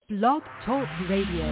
Blog Talk Radio.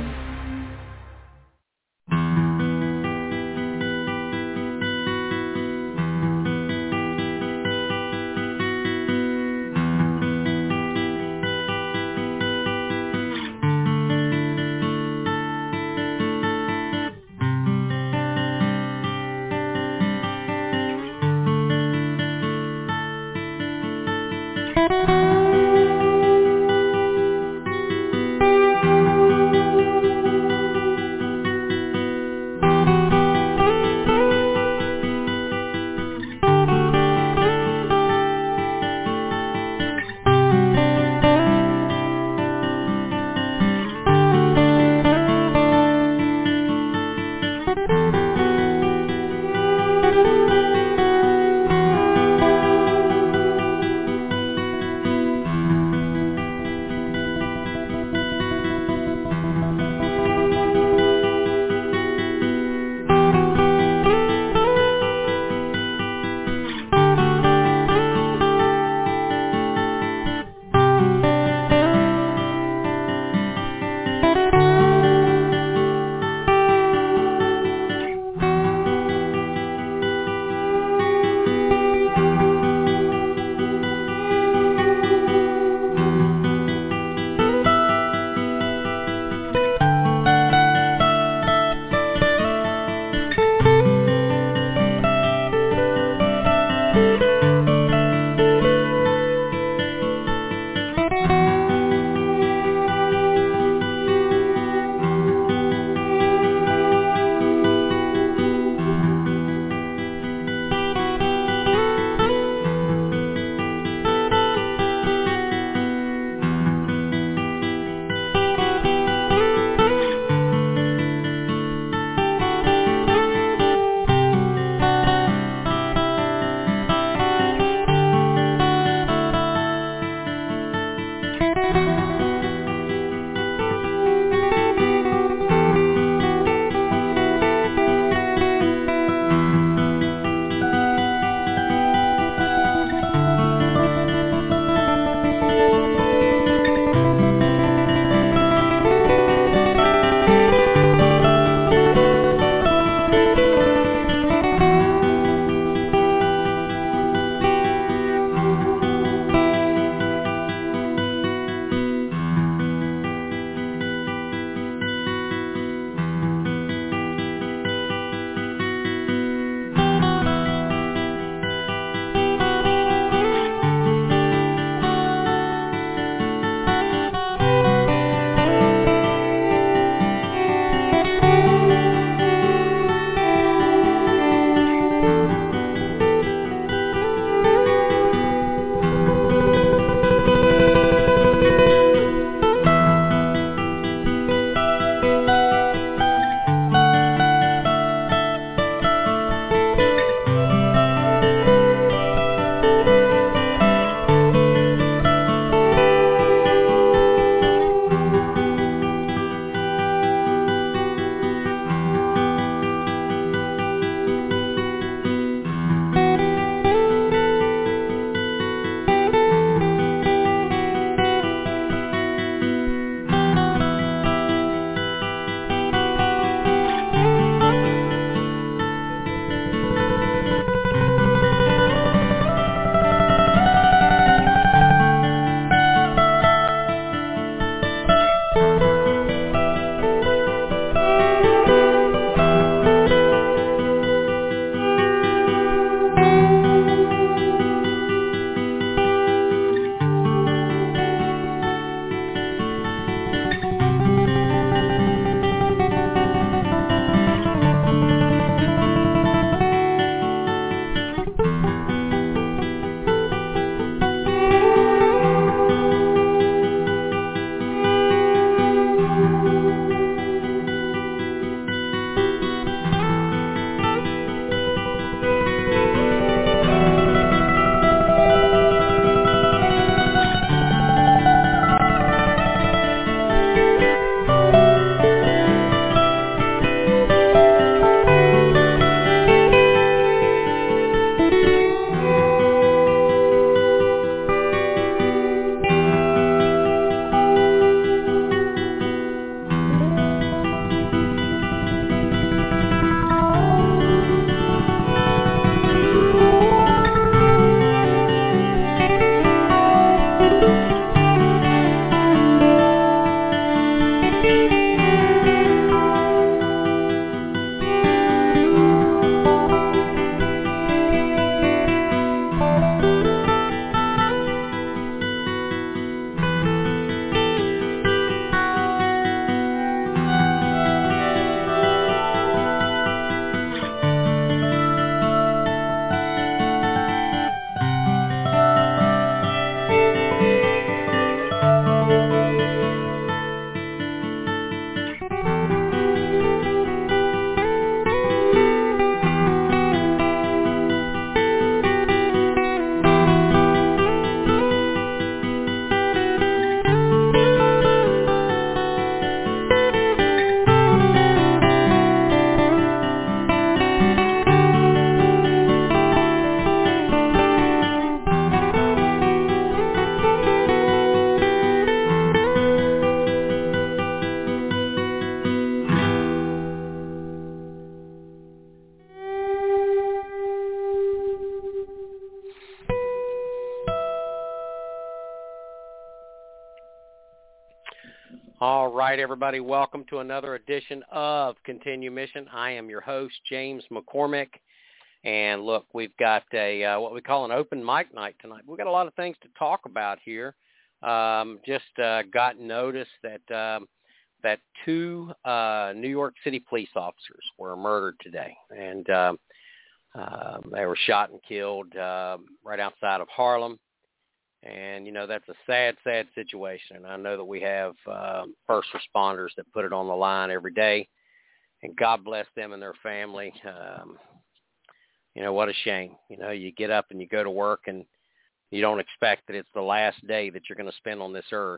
All right, everybody, welcome to another edition of Continue Mission. I am your host, James McCormick, and look, we've got a what we call an open mic night tonight. We've got a lot of things to talk about here. Just got notice that two New York City police officers were murdered today, and they were shot and killed right outside of Harlem. And, you know, that's a sad, sad situation. And I know that we have first responders that put it on the line every day. And God bless them and their family. You know, what a shame. You know, you get up and you go to work and you don't expect that it's the last day that you're going to spend on this earth.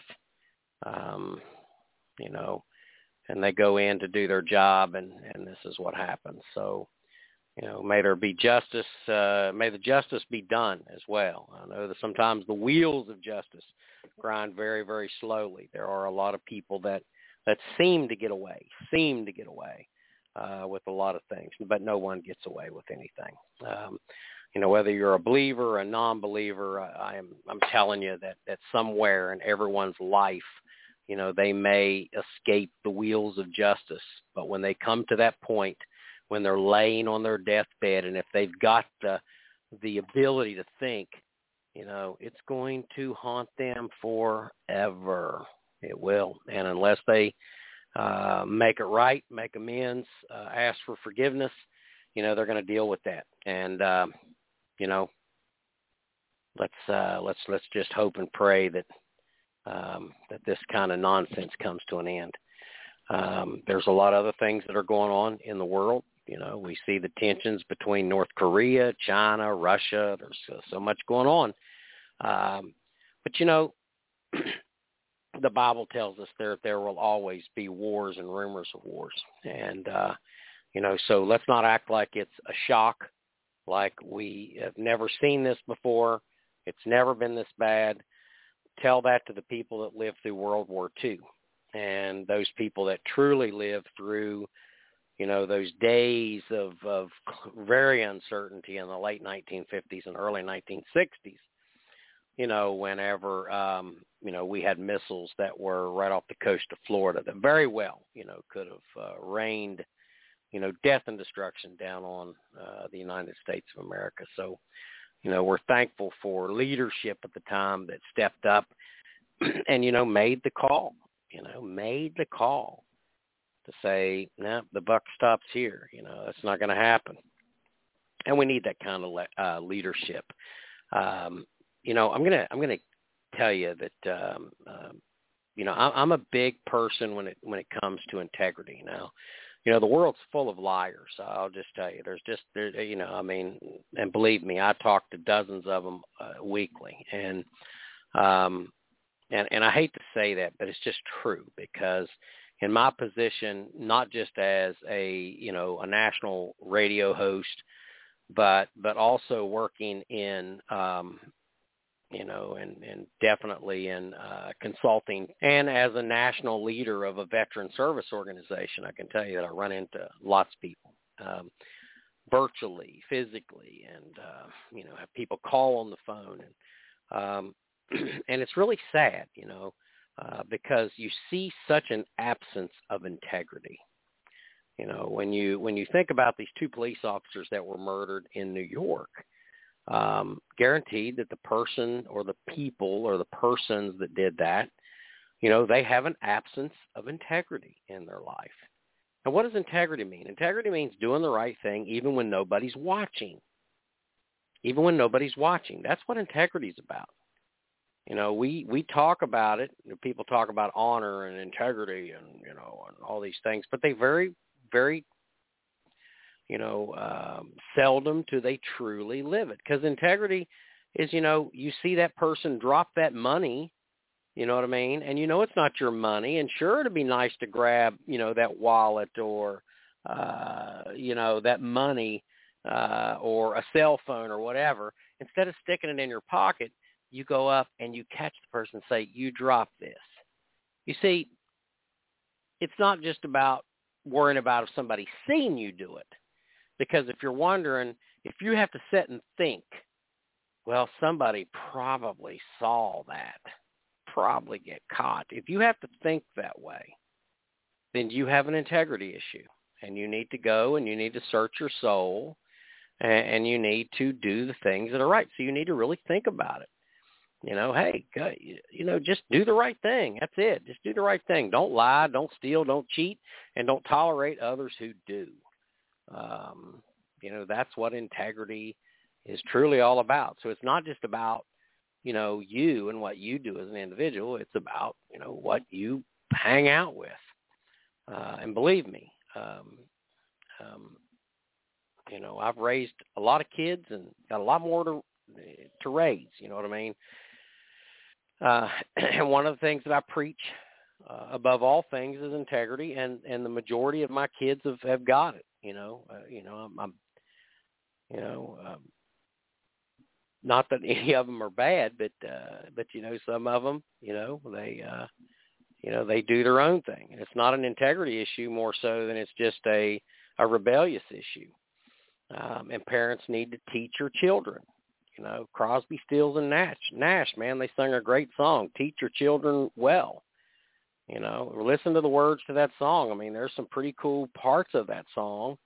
You know, and they go in to do their job, and this is what happens. So, you know, may there be justice. May the justice be done as well. I know that sometimes the wheels of justice grind very, very slowly. There are a lot of people that seem to get away with a lot of things, but no one gets away with anything. You know, whether you're a believer or a non-believer, I'm telling you that somewhere in everyone's life, you know, they may escape the wheels of justice, but when they come to that point, when they're laying on their deathbed, and if they've got the ability to think, you know, it's going to haunt them forever. It will. And unless they make it right, make amends, ask for forgiveness, you know, they're going to deal with that. And, you know, let's just hope and pray that that this kind of nonsense comes to an end. There's a lot of other things that are going on in the world. You know, we see the tensions between North Korea, China, Russia. There's so much going on. But, you know, the Bible tells us there will always be wars and rumors of wars. And, you know, so let's not act like it's a shock, like we have never seen this before. It's never been this bad. Tell that to the people that lived through World War II and those people that truly lived through, you know, those days of very uncertainty in the late 1950s and early 1960s, you know, whenever, you know, we had missiles that were right off the coast of Florida that very well, you know, could have rained, you know, death and destruction down on the United States of America. So, you know, we're thankful for leadership at the time that stepped up and, you know, made the call to say, no, the buck stops here. You know, that's not going to happen. And we need that kind of leadership. You know, I'm going to tell you that, you know, I'm a big person when it comes to integrity now. You know, the world's full of liars. I'll just tell you, there's you know, I mean, and believe me, I talk to dozens of them weekly. And I hate to say that, but it's just true, because in my position, not just as a, you know, a national radio host, but also working in, you know, and definitely in consulting, and as a national leader of a veteran service organization, I can tell you that I run into lots of people, virtually, physically, and, you know, have people call on the phone. And, and it's really sad, you know, because you see such an absence of integrity. You know, when you think about these two police officers that were murdered in New York, guaranteed that the person or the people or the persons that did that, you know, they have an absence of integrity in their life. And what does integrity mean? Integrity means doing the right thing even when nobody's watching. Even when nobody's watching. That's what integrity is about. You know, we talk about it. People talk about honor and integrity and, you know, and all these things, but they very, very, you know, seldom do they truly live it. Because integrity is, you know, you see that person drop that money, you know what I mean? And you know it's not your money. And sure, it'd be nice to grab, you know, that wallet or, you know, that money or a cell phone or whatever. Instead of sticking it in your pocket, you go up and you catch the person and say, you dropped this. You see, it's not just about worrying about if somebody's seen you do it. Because if you're wondering, if you have to sit and think, well, somebody probably saw that. probably get caught. If you have to think that way, then you have an integrity issue, and you need to go and you need to search your soul, and you need to do the things that are right. So you need to really think about it. Hey, just do the right thing. That's it. Just do the right thing. Don't lie, don't steal, don't cheat, and don't tolerate others who do. That's what integrity is truly all about. So it's not just about, you and what you do as an individual. It's about, what you hang out with. And believe me, I've raised a lot of kids and got a lot more to raise. You know what I mean? And one of the things that I preach above all things is integrity, and the majority of my kids have got it. I'm not that any of them are bad, but some of them, they do their own thing, and it's not an integrity issue more so than it's just a rebellious issue. And parents need to teach your children. Crosby, Stills, and Nash, man, they sung a great song. Teach your children well. Listen to the words to that song. I mean, there's some pretty cool parts of that song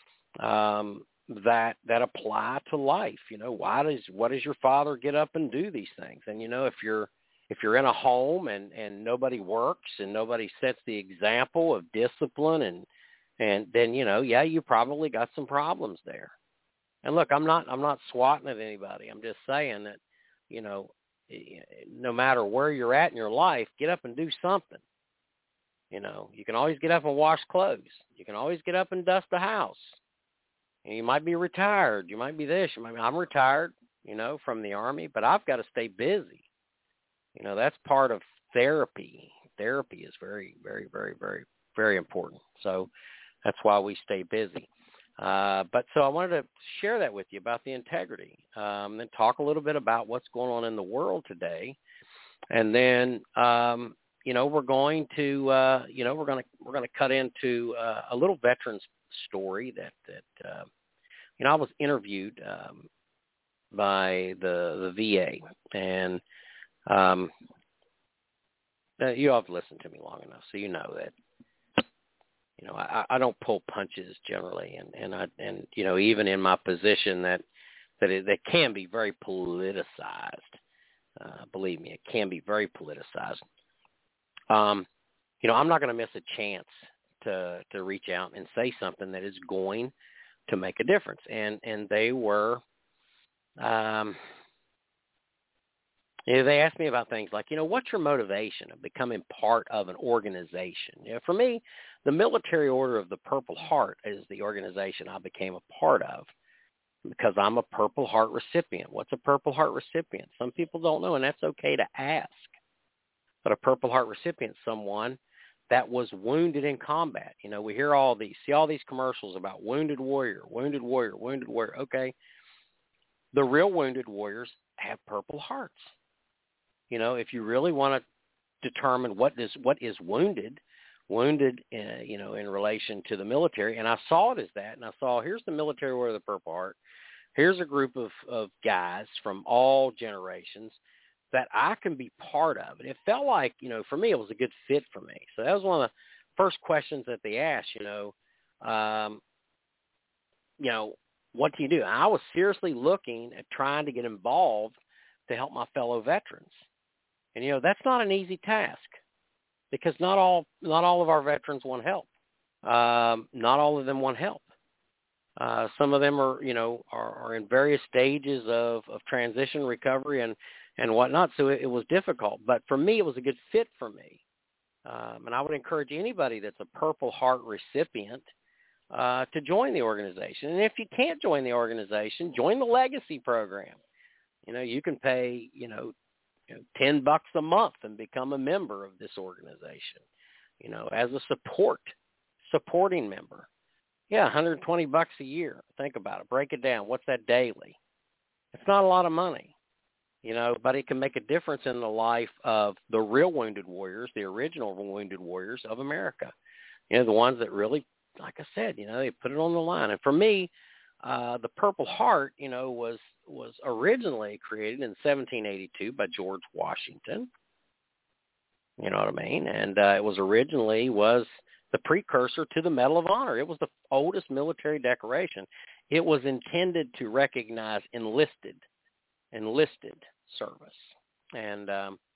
that apply to life. What does your father get up and do these things? And if you're in a home and nobody works and nobody sets the example of discipline, and then you probably got some problems there. And look, I'm not swatting at anybody. I'm just saying that no matter where you're at in your life, get up and do something. You can always get up and wash clothes. You can always get up and dust the house. You might be retired. You might be this. I'm retired, from the Army, but I've got to stay busy. That's part of therapy. Therapy is very, very, very, very, very important. So that's why we stay busy. But so I wanted to share that with you about the integrity, and talk a little bit about what's going on in the world today. And then, we're going to, we're going to cut into a little veteran's story that I was interviewed by the VA, and you all have listened to me long enough, so you know that I don't pull punches generally, and even in my position that can be very politicized. Believe me, it can be very politicized. I'm not going to miss a chance to reach out and say something that is going to make a difference. And they were, they asked me about things like, what's your motivation of becoming part of an organization? For me, the Military Order of the Purple Heart is the organization I became a part of because I'm a Purple Heart recipient. What's a Purple Heart recipient? Some people don't know, and that's okay to ask. But a Purple Heart recipient is someone that was wounded in combat. We hear see all these commercials about wounded warrior, wounded warrior, wounded warrior. Okay. The real wounded warriors have Purple Hearts. If you really want to determine what is wounded, in relation to the military, and I saw it as that, and I saw here's the Military Order of the Purple Heart. Here's a group of guys from all generations that I can be part of. And it felt like, for me, it was a good fit for me. So that was one of the first questions that they asked, what do you do? And I was seriously looking at trying to get involved to help my fellow veterans. And, that's not an easy task because not all of our veterans want help. Not all of them want help. Some of them are in various stages of transition, recovery, and whatnot. So it was difficult. But for me, it was a good fit for me. And I would encourage anybody that's a Purple Heart recipient to join the organization. And if you can't join the organization, join the Legacy program. You can pay, $10 a month and become a member of this organization, as a supporting member. Yeah, $120 a year. Think about it. Break it down. What's that daily? It's not a lot of money, but it can make a difference in the life of the real wounded warriors, the original wounded warriors of America. The ones that really, like I said, they put it on the line. And for me, the Purple Heart, was originally created in 1782 by George Washington. You know what I mean? And it was originally the precursor to the Medal of Honor. It was the oldest military decoration. It was intended to recognize enlisted service. And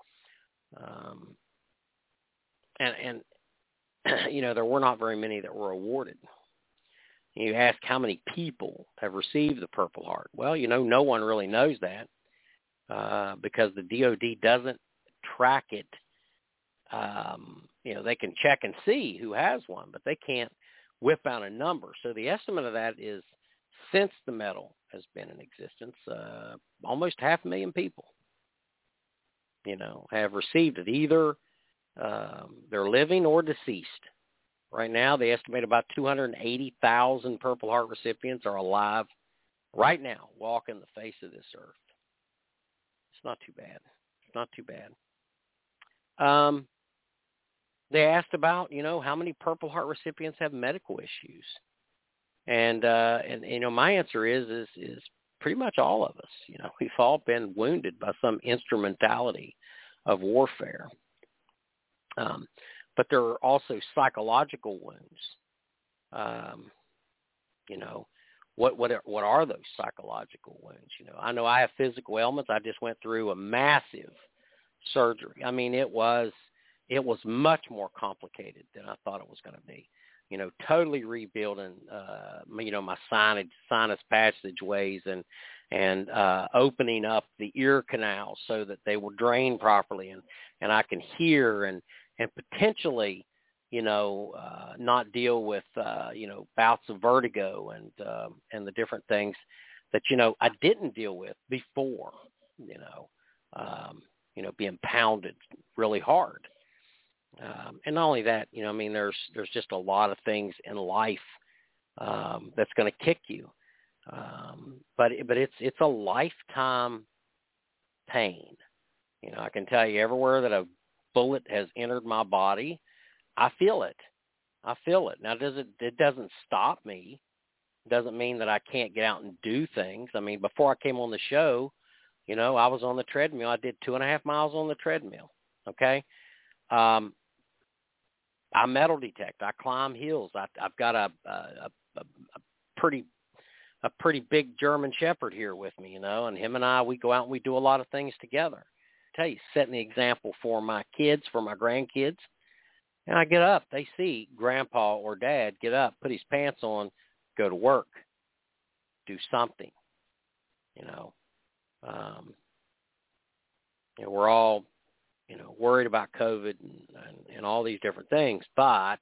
you know, there were not very many that were awarded. You ask how many people have received the Purple Heart. Well, you know, no one really knows that because the DOD doesn't track it. You know, they can check and see who has one, but they can't whip out a number. So the estimate of that is, since the medal has been in existence, almost 500,000 people, you know, have received it. Either they're living or deceased. Right now, they estimate about 280,000 Purple Heart recipients are alive right now, walking the face of this earth. It's not too bad. It's not too bad. They asked about, you know, how many Purple Heart recipients have medical issues, and you know, my answer is pretty much all of us. You know, we've all been wounded by some instrumentality of warfare. But there are also psychological wounds. You know, what are those psychological wounds? You know I have physical ailments. I just went through a massive surgery. I mean, it was much more complicated than I thought it was going to be. You know, totally rebuilding, you know, my sinus passageways and opening up the ear canals so that they will drain properly and I can hear and potentially, you know, not deal with, you know, bouts of vertigo and the different things that, you know, I didn't deal with before, you know, being pounded really hard. And not only that, you know, I mean, there's just a lot of things in life that's going to kick you. But it's a lifetime pain. You know, I can tell you everywhere that a bullet has entered my body, I feel it. Now, it doesn't stop me. It doesn't mean that I can't get out and do things. I mean, before I came on the show, you know, I was on the treadmill. I did 2.5 miles on the treadmill. Okay. I metal detect. I climb hills. I've got a pretty big German Shepherd here with me, you know, and him and I, we go out and we do a lot of things together. I tell you, setting the example for my kids, for my grandkids. And I get up. They see Grandpa or Dad get up, put his pants on, go to work, do something. You know, you know, we're all, you know, worried about COVID and all these different things, but,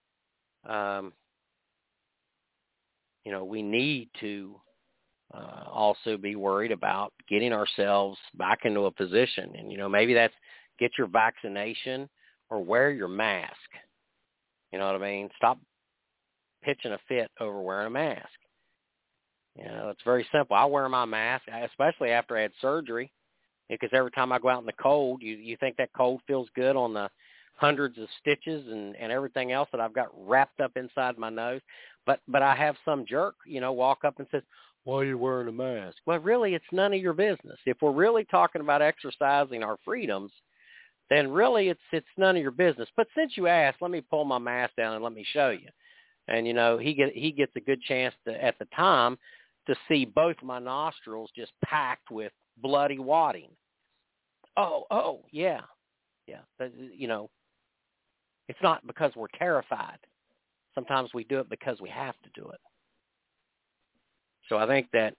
you know, we need to also be worried about getting ourselves back into a position. And, you know, maybe that's get your vaccination or wear your mask. You know what I mean? Stop pitching a fit over wearing a mask. You know, it's very simple. I wear my mask, especially after I had surgery, because every time I go out in the cold, you think that cold feels good on the hundreds of stitches and everything else that I've got wrapped up inside my nose. But I have some jerk, you know, walk up and says, "Why are you wearing a mask?" Well, really, it's none of your business. If we're really talking about exercising our freedoms, then really it's none of your business. But since you asked, let me pull my mask down and let me show you. And, you know, he gets a good chance to, at the time, to see both my nostrils just packed with bloody wadding. Oh, yeah. You know, it's not because we're terrified. Sometimes we do it because we have to do it. So I think that,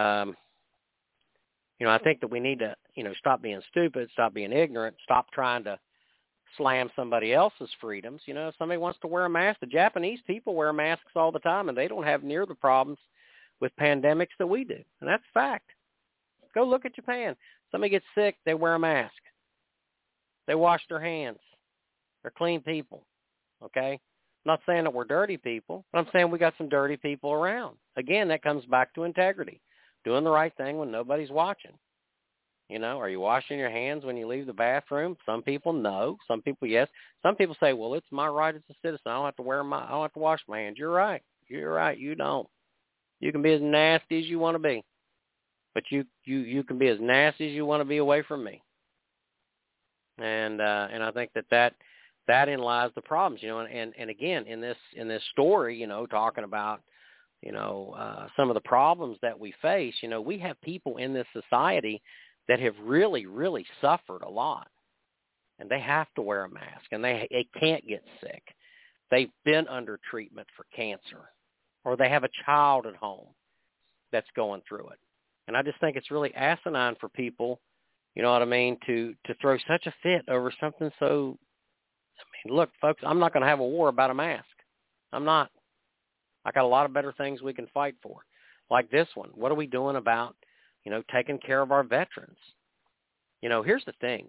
you know, I think that we need to, you know, stop being stupid, stop being ignorant, stop trying to slam somebody else's freedoms. You know, if somebody wants to wear a mask, the Japanese people wear masks all the time, and they don't have near the problems with pandemics that we do. And that's a fact. Go look at Japan. Somebody gets sick, they wear a mask. They wash their hands. They're clean people, okay? I'm not saying that we're dirty people, but I'm saying we got some dirty people around. Again, that comes back to integrity, doing the right thing when nobody's watching. You know, are you washing your hands when you leave the bathroom? Some people no. Some people yes. Some people say, well, it's my right as a citizen. I don't have to wash my hands. You're right. You don't. You can be as nasty as you want to be, but you can be as nasty as you want to be away from me. And I think that in lies the problems, and again, in this story, talking about, some of the problems that we face, we have people in this society that have really, really suffered a lot, and they have to wear a mask, and they can't get sick. They've been under treatment for cancer, or they have a child at home that's going through it. And I just think it's really asinine for people, you know what I mean, to throw such a fit over something so, look, folks, I'm not going to have a war about a mask. I'm not. I got a lot of better things we can fight for, like this one. What are we doing about, taking care of our veterans? Here's the thing,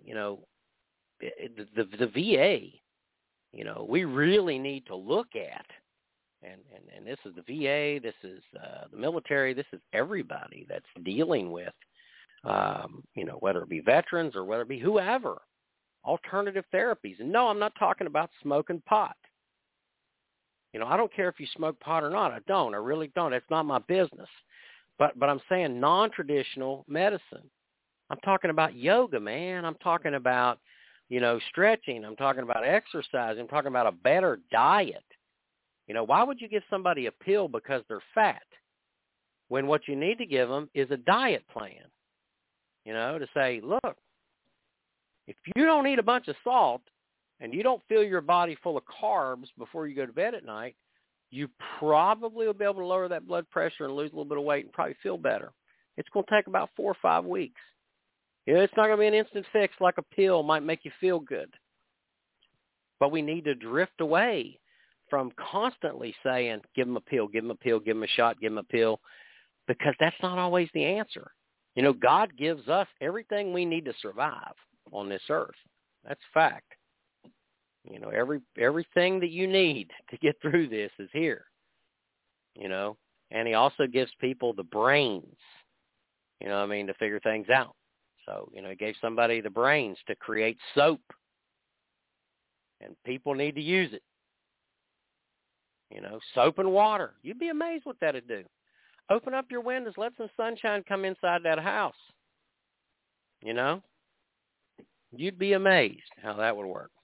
the VA, we really need to look at, and this is the VA, this is the military, this is everybody that's dealing with, whether it be veterans or whether it be whoever, alternative therapies. And no, I'm not talking about smoking pot. I don't care if you smoke pot or not. I really don't. It's not my business. But I'm saying non-traditional medicine. I'm talking about yoga, man. I'm talking about, stretching. I'm talking about exercise. I'm talking about a better diet. Why would you give somebody a pill because they're fat when what you need to give them is a diet plan? To say, look, if you don't eat a bunch of salt and you don't fill your body full of carbs before you go to bed at night, you probably will be able to lower that blood pressure and lose a little bit of weight and probably feel better. It's going to take about 4 or 5 weeks. It's not going to be an instant fix like a pill might make you feel good. But we need to drift away from constantly saying, give them a pill, give them a pill, give them a shot, give them a pill, because that's not always the answer. God gives us everything we need to survive on this earth. That's fact. Everything that you need to get through this is here, and he also gives people the brains, to figure things out. So, he gave somebody the brains to create soap, and people need to use it. Soap and water. You'd be amazed what that'd do. Open up your windows, let some sunshine come inside that house. You'd be amazed how that would work.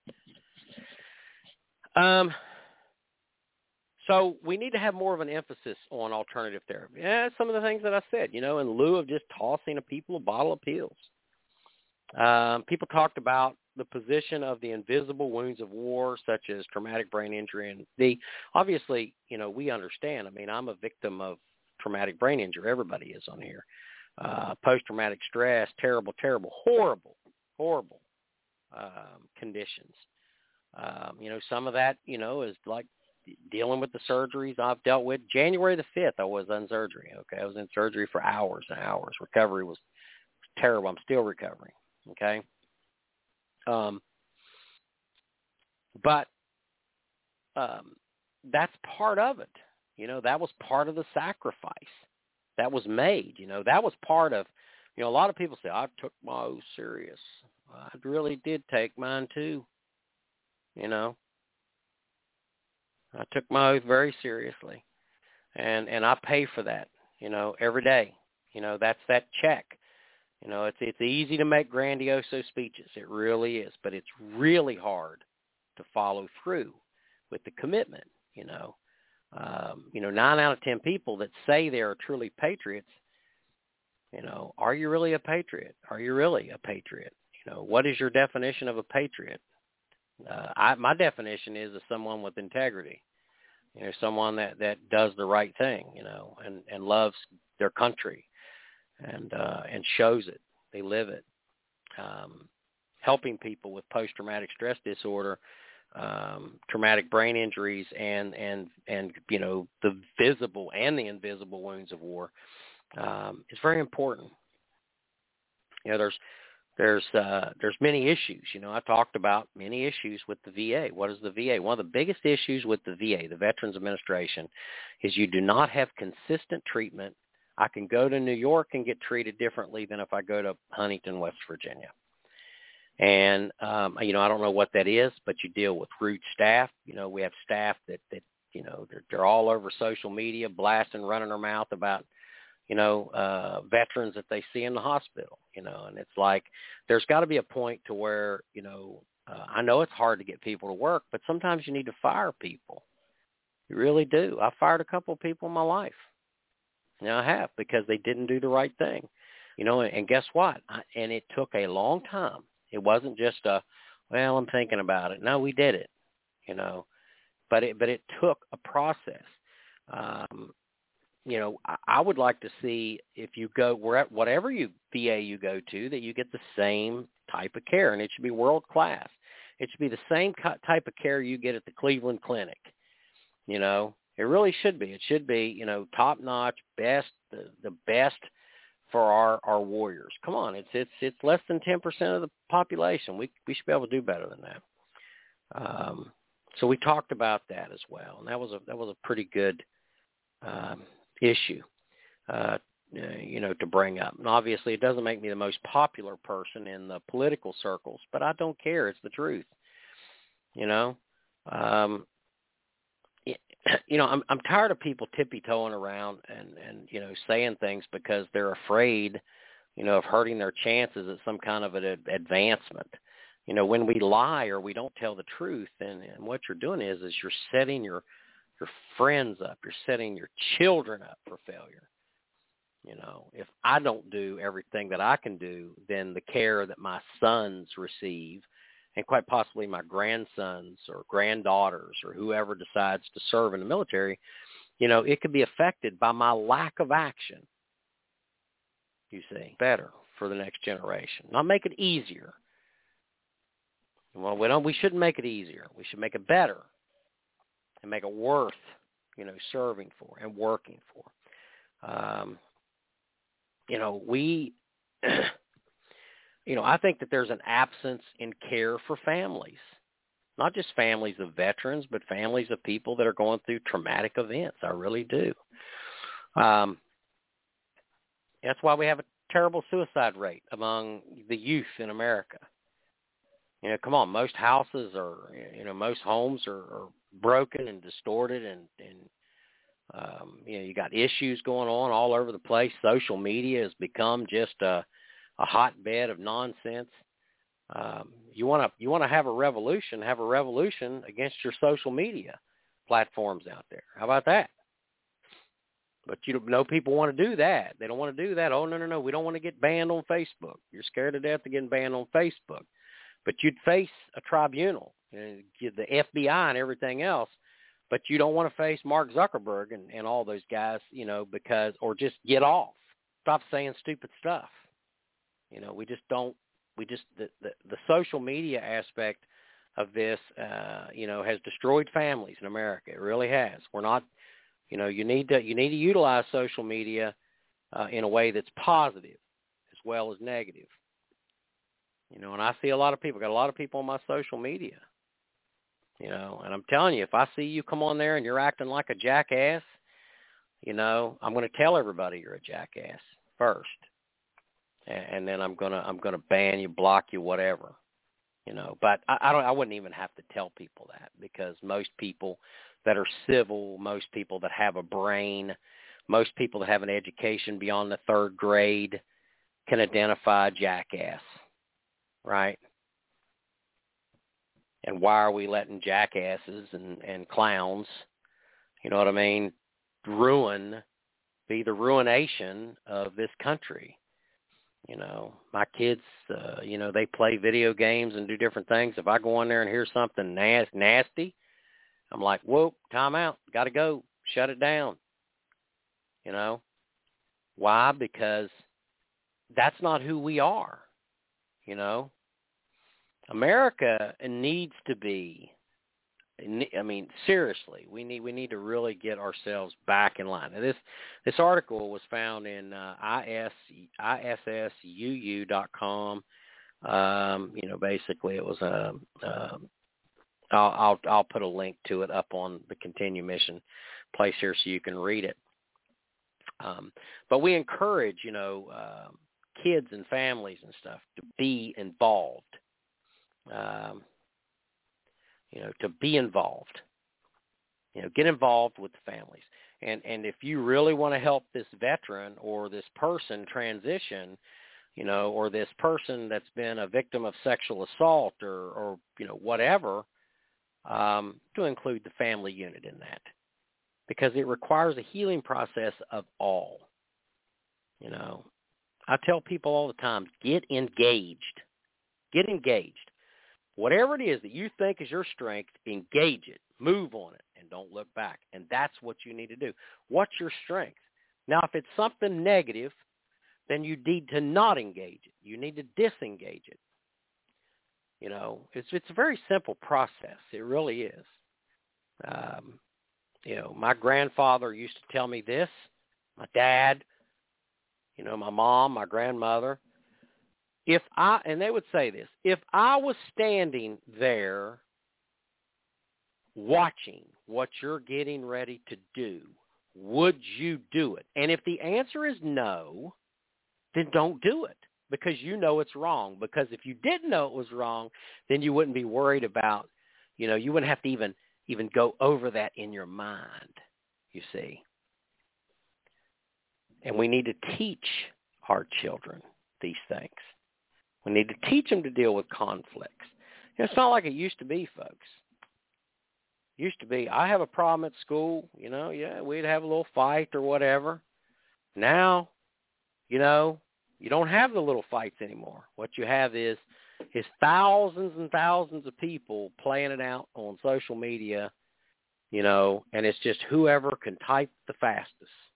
So we need to have more of an emphasis on alternative therapy. Yeah, some of the things that I said, in lieu of just tossing people a bottle of pills. People talked about the position of the invisible wounds of war, such as traumatic brain injury. And obviously, we understand. I'm a victim of traumatic brain injury. Everybody is on here. Post-traumatic stress, terrible, horrible conditions. Some of that, is like dealing with the surgeries I've dealt with. January the 5th, I was in surgery. Okay. I was in surgery for hours and hours. Recovery was terrible. I'm still recovering. Okay. But that's part of it. That was part of the sacrifice that was made. That was part of, a lot of people say, I took my oath serious. I really did take mine too. I took my oath very seriously, and I pay for that, every day. That's that check. It's easy to make grandiose speeches. It really is, but it's really hard to follow through with the commitment. 9 out of 10 people that say they are truly patriots, are you really a patriot? Are you really a patriot? What is your definition of a patriot? My definition is someone with integrity, someone that does the right thing, and loves their country and shows it. They live it. Helping people with post-traumatic stress disorder, traumatic brain injuries, and the visible and the invisible wounds of war is very important. There's many issues. I talked about many issues with the VA. What is the VA? One of the biggest issues with the VA, the Veterans Administration, is you do not have consistent treatment. I can go to New York and get treated differently than if I go to Huntington, West Virginia. And, I don't know what that is, but you deal with rude staff. We have staff that they're all over social media, blasting, running their mouth about, veterans that they see in the hospital, and it's like there's got to be a point to where, I know it's hard to get people to work, but sometimes you need to fire people. You really do. I fired a couple of people in my life. I have, because they didn't do the right thing, and guess what? And it took a long time. It wasn't just I'm thinking about it. No, we did it, but it took a process. I would like to see, if you go whatever VA you go to, that you get the same type of care, and it should be world class. It should be the same type of care you get at the Cleveland Clinic. It really should be. It should be, top notch, best, the best for our warriors. Come on, it's less than 10% of the population. We should be able to do better than that. So we talked about that as well, and that was a pretty good issue, to bring up. And obviously, it doesn't make me the most popular person in the political circles, but I don't care. It's the truth. I'm tired of people tippy-toeing around and saying things because they're afraid, of hurting their chances at some kind of an advancement. When we lie or we don't tell the truth, and what you're doing is you're setting your friends up, you're setting your children up for failure. If I don't do everything that I can do, then the care that my sons receive, and quite possibly my grandsons or granddaughters or whoever decides to serve in the military, it could be affected by my lack of action. You see, better for the next generation. Not make it easier. Well, we shouldn't make it easier. We should make it better and make it worth, serving for and working for. I think that there's an absence in care for families, not just families of veterans, but families of people that are going through traumatic events. I really do. That's why we have a terrible suicide rate among the youth in America. Come on, most houses are, most homes are broken and distorted, and you got issues going on all over the place. Social media has become just a hotbed of nonsense. You want to have a revolution against your social media platforms out there. How about that? But people want to do that. They don't want to do that. Oh, no. We don't want to get banned on Facebook. You're scared to death of getting banned on Facebook. But you'd face a tribunal, the FBI and everything else. But you don't want to face Mark Zuckerberg and all those guys, or just get off. Stop saying stupid stuff. The social media aspect of this, has destroyed families in America. It really has. We're not, you need to utilize social media in a way that's positive as well as negative. And I see got a lot of people on my social media, and I'm telling you, if I see you come on there and you're acting like a jackass, I'm going to tell everybody you're a jackass first. And then I'm gonna ban you, block you, whatever, But I wouldn't even have to tell people that, because most people that are civil, most people that have a brain, most people that have an education beyond the third grade can identify jackass, right? And why are we letting jackasses and clowns, be the ruination of this country? My kids, they play video games and do different things. If I go in there and hear something nasty, I'm like, whoa, time out. Got to go. Shut it down. Why? Because that's not who we are. America needs to be, seriously, we need to really get ourselves back in line. Now, this article was found in ISSUU.com. Basically it was I'll put a link to it up on the Continue Mission place here so you can read it. But we encourage, kids and families and stuff to be involved. To be involved. Get involved with the families. And if you really want to help this veteran or this person transition, or this person that's been a victim of sexual assault or whatever, to include the family unit in that, because it requires a healing process of all. I tell people all the time, get engaged. Get engaged. Whatever it is that you think is your strength, engage it. Move on it and don't look back. And that's what you need to do. What's your strength? Now, if it's something negative, then you need to not engage it. You need to disengage it. It's a very simple process. It really is. My grandfather used to tell me this, my dad, my mom, my grandmother. And they would say this, if I was standing there watching what you're getting ready to do, would you do it? And if the answer is no, then don't do it, because it's wrong. Because if you didn't know it was wrong, then you wouldn't be worried about, you wouldn't have to even go over that in your mind, you see. And we need to teach our children these things. We need to teach them to deal with conflicts. It's not like it used to be, folks. Used to be, I have a problem at school, we'd have a little fight or whatever. Now, you don't have the little fights anymore. What you have is thousands and thousands of people playing it out on social media, and it's just whoever can type the fastest.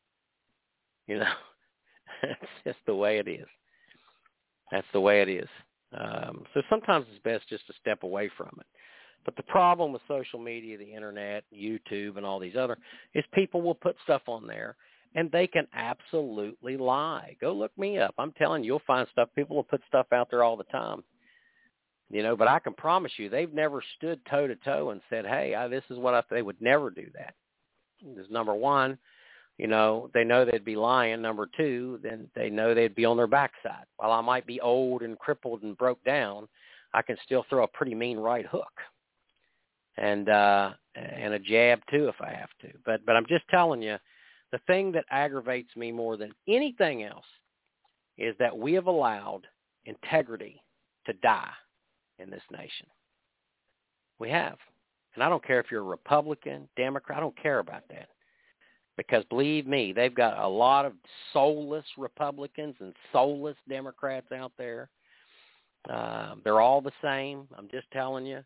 That's just the way it is. That's the way it is. So sometimes it's best just to step away from it. But the problem with social media, the internet, YouTube, and all these other is people will put stuff on there, and they can absolutely lie. Go look me up. I'm telling you, you'll find stuff. People will put stuff out there all the time. But I can promise you they've never stood toe-to-toe and said, hey, this is what they would never do that. Because number one, they know they'd be lying. Number two, then they know they'd be on their backside. While I might be old and crippled and broke down, I can still throw a pretty mean right hook. And a jab too if I have to. But I'm just telling you, the thing that aggravates me more than anything else is that we have allowed integrity to die in this nation. We have. And I don't care if you're a Republican, Democrat, I don't care about that. Because believe me, they've got a lot of soulless Republicans and soulless Democrats out there. They're all the same. I'm just telling you.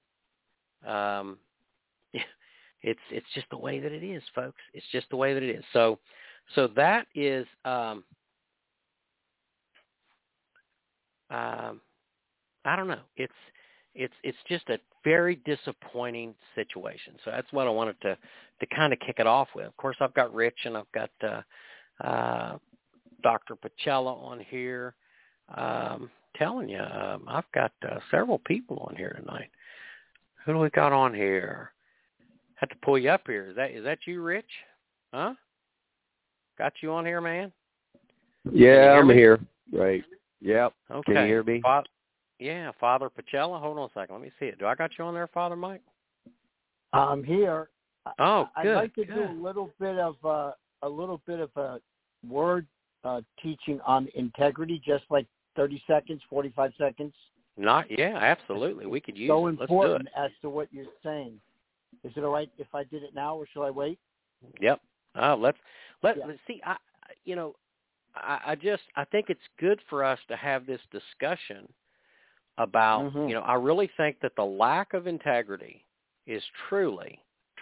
It's just the way that it is, folks. It's just the way that it is. So that is I don't know. It's just a very disappointing situation. So that's what I wanted to kind of kick it off with. Of course, I've got Rich and I've got Dr. Pacella on here. Telling you, I've got several people on here tonight. Who do we got on here? Had to pull you up here. Is that you, Rich? Huh? Got you on here, man? Yeah, I'm here. Right. Yep. Okay. Can you hear me? Yeah, Father Pacella. Hold on a second. Let me see it. Do I got you on there, Father Mike? I'm here. Oh, good. I'd like to do a little bit of a word teaching on integrity, just like 30 seconds, 45 seconds. Absolutely. We could use so it. Let's important do it. as to what you're saying. Is it all right if I did it now, or shall I wait? Yep. Let's see. I think it's good for us to have this discussion about. Mm-hmm. I really think that the lack of integrity is truly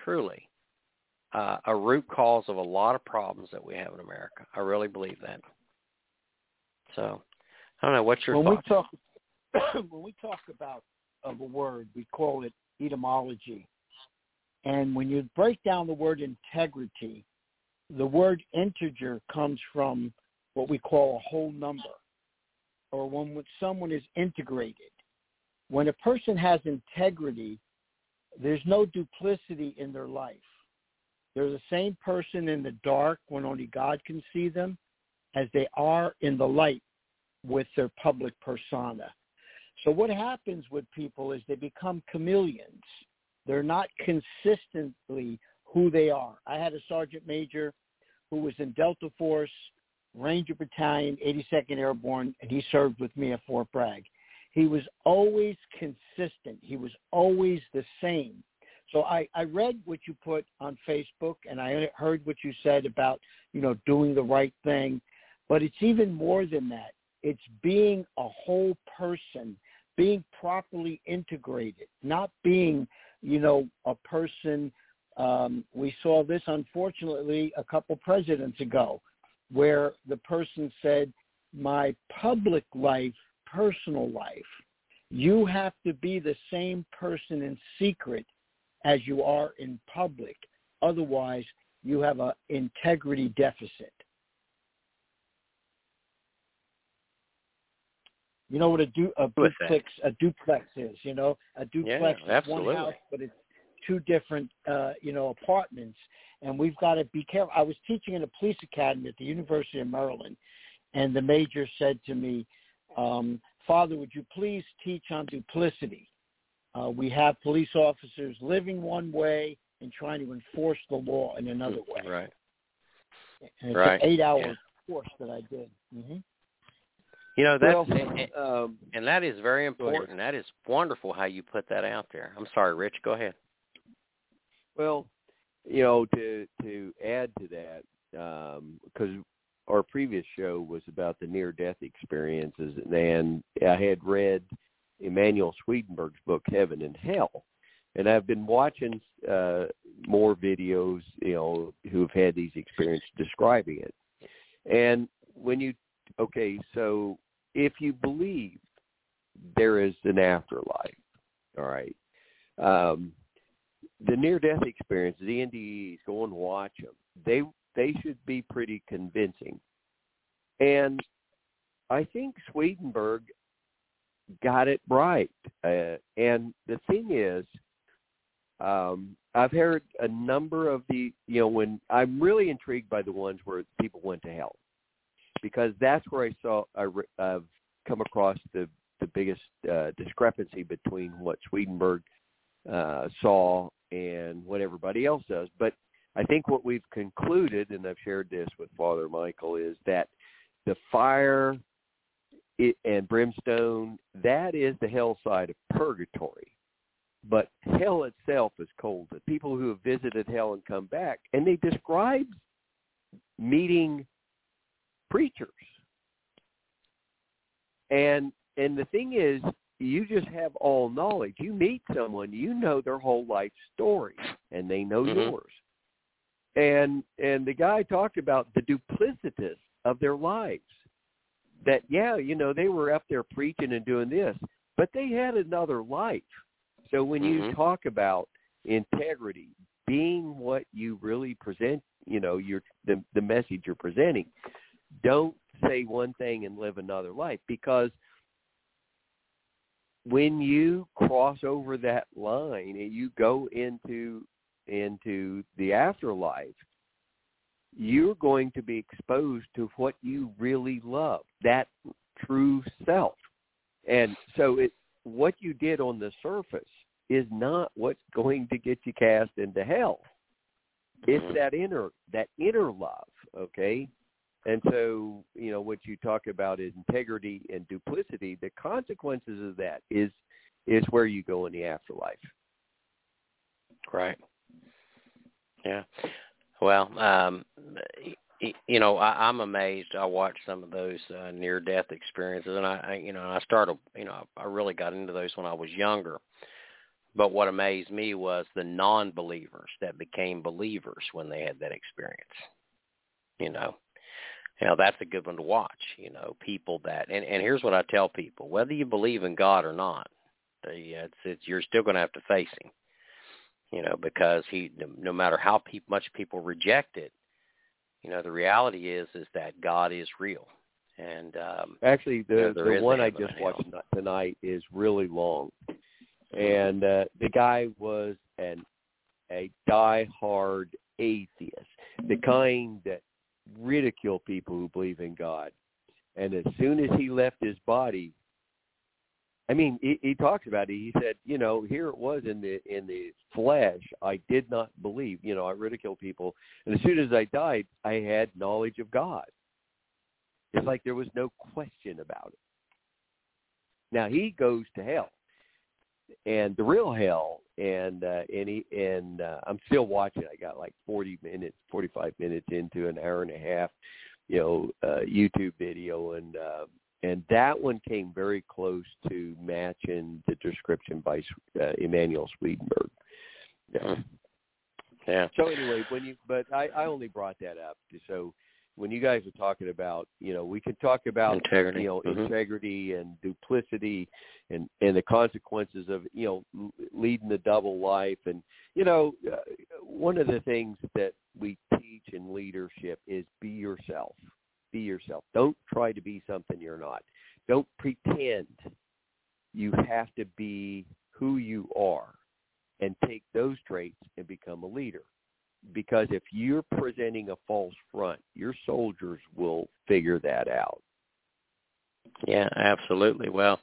a root cause of a lot of problems that we have in America. I really believe that. So, I don't know. What's your thoughts? When we talk about a word, we call it etymology. And when you break down the word integrity, the word integer comes from what we call a whole number, or when someone is integrated. When a person has integrity, there's no duplicity in their life. They're the same person in the dark when only God can see them as they are in the light with their public persona. So what happens with people is they become chameleons. They're not consistently who they are. I had a sergeant major who was in Delta Force, Ranger Battalion, 82nd Airborne, and he served with me at Fort Bragg. He was always consistent. He was always the same. So I read what you put on Facebook, and I heard what you said about, doing the right thing. But it's even more than that. It's being a whole person, being properly integrated, not being, a person. We saw this, unfortunately, a couple presidents ago, where the person said, my public life, personal life. You have to be the same person in secret as you are in public. Otherwise, you have an integrity deficit. You know what a duplex is, A duplex is one house, but it's two different, apartments. And we've got to be careful. I was teaching in a police academy at the University of Maryland, and the major said to me, Father, would you please teach on duplicity? We have police officers living one way and trying to enforce the law in another way. Right. And it's an 8-hour course that I did. Mm-hmm. And that is very important. That is wonderful how you put that out there. I'm sorry, Rich, go ahead. Well, to add to that, because our previous show was about the near-death experiences, and I had read Emanuel Swedenborg's book, Heaven and Hell, and I've been watching more videos, who've had these experiences describing it. And so if you believe there is an afterlife, all right, the near-death experiences, the NDEs, go and watch them. They should be pretty convincing. And I think Swedenborg got it right. And the thing is, I've heard a number of when I'm really intrigued by the ones where people went to hell, because that's where I've come across the biggest discrepancy between what Swedenborg saw and what everybody else does. But I think what we've concluded, and I've shared this with Father Michael, is that the fire and brimstone, that is the hell side of purgatory. But hell itself is cold. The people who have visited hell and come back, and they describe meeting preachers. And the thing is, you just have all knowledge. You meet someone, you know their whole life story, and they know yours. And the guy talked about the duplicitous of their lives. That, they were up there preaching and doing this, but they had another life. So when you talk about integrity, being what you really present, the message you're presenting, don't say one thing and live another life, because when you cross over that line and you go into the afterlife, you're going to be exposed to what you really love, that true self. And so what you did on the surface is not what's going to get you cast into hell. It's that inner love, okay? And so, what you talk about is integrity and duplicity. The consequences of that is where you go in the afterlife. Right. Yeah. Well, I'm amazed. I watched some of those near-death experiences, and I really got into those when I was younger. But what amazed me was the non-believers that became believers when they had that experience. That's a good one to watch. People that, and here's what I tell people: whether you believe in God or not, you're still going to have to face him. Because no matter how much people reject it, the reality is that God is real. And actually, the one I just watched tonight is really long, and the guy was a die-hard atheist, the kind that ridicule people who believe in God. And as soon as he left his body, I mean, he talks about it. He said, here it was in the flesh. I did not believe. I ridiculed people, and as soon as I died, I had knowledge of God. It's like there was no question about it. Now he goes to hell, and the real hell, and I'm still watching. I got like 45 minutes into an hour and a half, YouTube video, and that one came very close to matching the description by Emanuel Swedenborg. Yeah. So anyway, but I only brought that up so when you guys are talking about, we can talk about integrity, integrity and duplicity and the consequences of, leading the double life. And, one of the things that we teach in leadership is be yourself. Be yourself. Don't try to be something you're not. Don't pretend. You have to be who you are and take those traits and become a leader. Because if you're presenting a false front, your soldiers will figure that out. Yeah, absolutely. Well,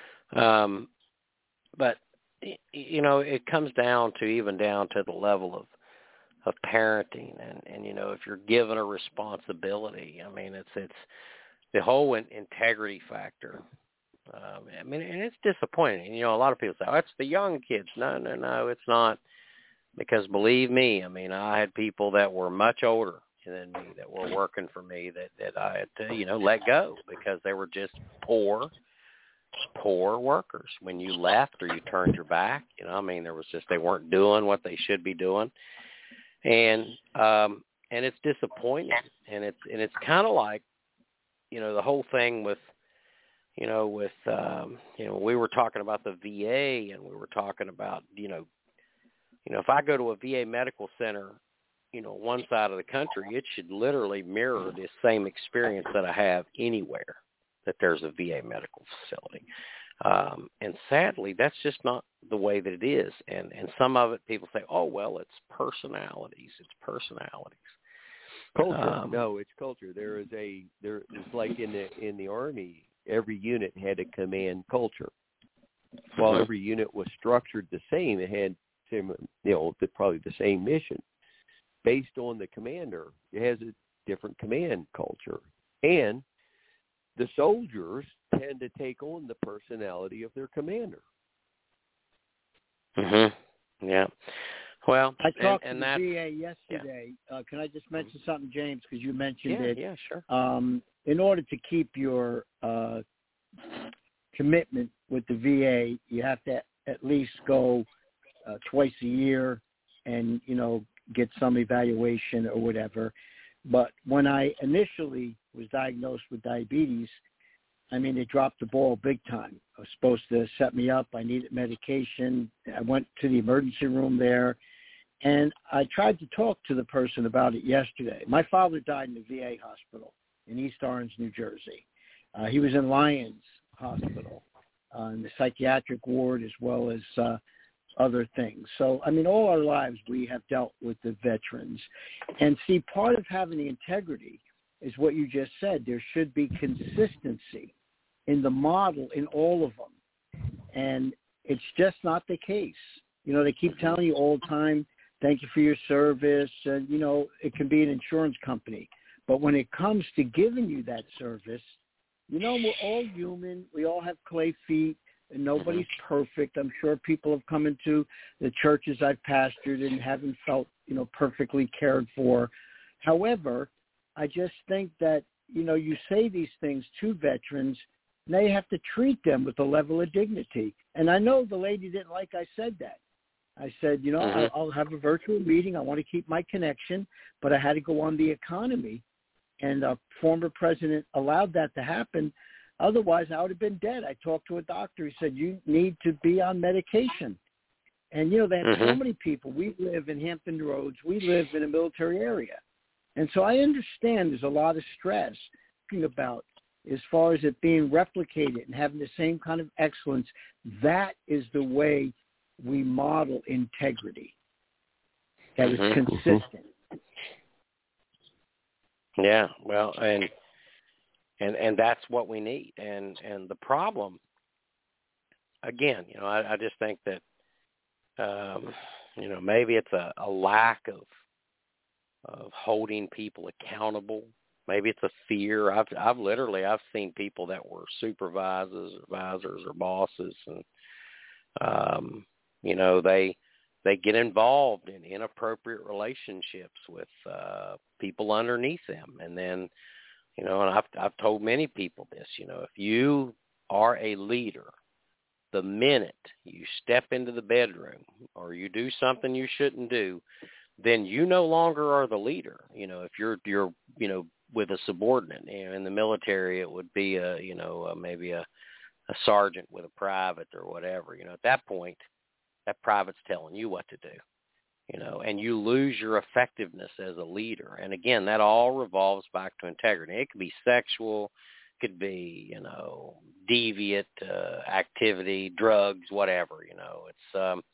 but, it comes down to the level of parenting and if you're given a responsibility, I mean, it's the whole integrity factor. And it's disappointing. A lot of people say, oh, it's the young kids. No, it's not. Because believe me, I mean, I had people that were much older than me that were working for me that I had to, let go because they were just poor workers. When you left or you turned your back, there was just, they weren't doing what they should be doing. And it's disappointing. And it's kind of like, the whole thing with, we were talking about the VA and we were talking about, if I go to a VA medical center, one side of the country, it should literally mirror this same experience that I have anywhere that there's a VA medical facility. And sadly, that's just not the way that it is. And some of it, people say, oh, well, it's personalities. Culture. No, it's culture. It's like in the Army, every unit had a command culture. While every unit was structured the same, it had probably the same mission. Based on the commander, it has a different command culture. And the soldiers tend to take on the personality of their commander. Yeah. Well, I talked to the VA yesterday. Yeah. Can I just mention something, James, because you mentioned it? Yeah, sure. In order to keep your commitment with the VA, you have to at least go twice a year and, get some evaluation or whatever. But when I initially was diagnosed with diabetes, they dropped the ball big time. I was supposed to set me up. I needed medication. I went to the emergency room there, and I tried to talk to the person about it yesterday. My father died in the VA hospital in East Orange, New Jersey. He was in Lyons Hospital in the psychiatric ward as well as other things. So, all our lives we have dealt with the veterans. And see, part of having the integrity is what you just said. There should be consistency in the model in all of them. And it's just not the case. They keep telling you all the time, thank you for your service. And, it can be an insurance company. But when it comes to giving you that service, we're all human. We all have clay feet. And nobody's perfect. I'm sure people have come into the churches I've pastored and haven't felt, perfectly cared for. However, I just think that, you say these things to veterans, now you have to treat them with a level of dignity. And I know the lady didn't like I said that. I said, I'll have a virtual meeting. I want to keep my connection, but I had to go on the economy. And a former president allowed that to happen. Otherwise, I would have been dead. I talked to a doctor. He said, you need to be on medication. And, they have so many people. We live in Hampton Roads. We live in a military area. And so I understand there's a lot of stress talking about as far as it being replicated and having the same kind of excellence. That is the way we model integrity. That is consistent. Yeah, well, and that's what we need. And the problem again, I just think that, maybe it's a lack of holding people accountable. Maybe it's a fear. I've seen people that were supervisors, advisors, or bosses, and they get involved in inappropriate relationships with people underneath them, and then and I've told many people this. If you are a leader, the minute you step into the bedroom or you do something you shouldn't do, then you no longer are the leader. If you're with a subordinate. In the military, it would be maybe a sergeant with a private or whatever. At that point, that private's telling you what to do. And you lose your effectiveness as a leader. And again, that all revolves back to integrity. It could be sexual, could be deviant activity, drugs, whatever. It's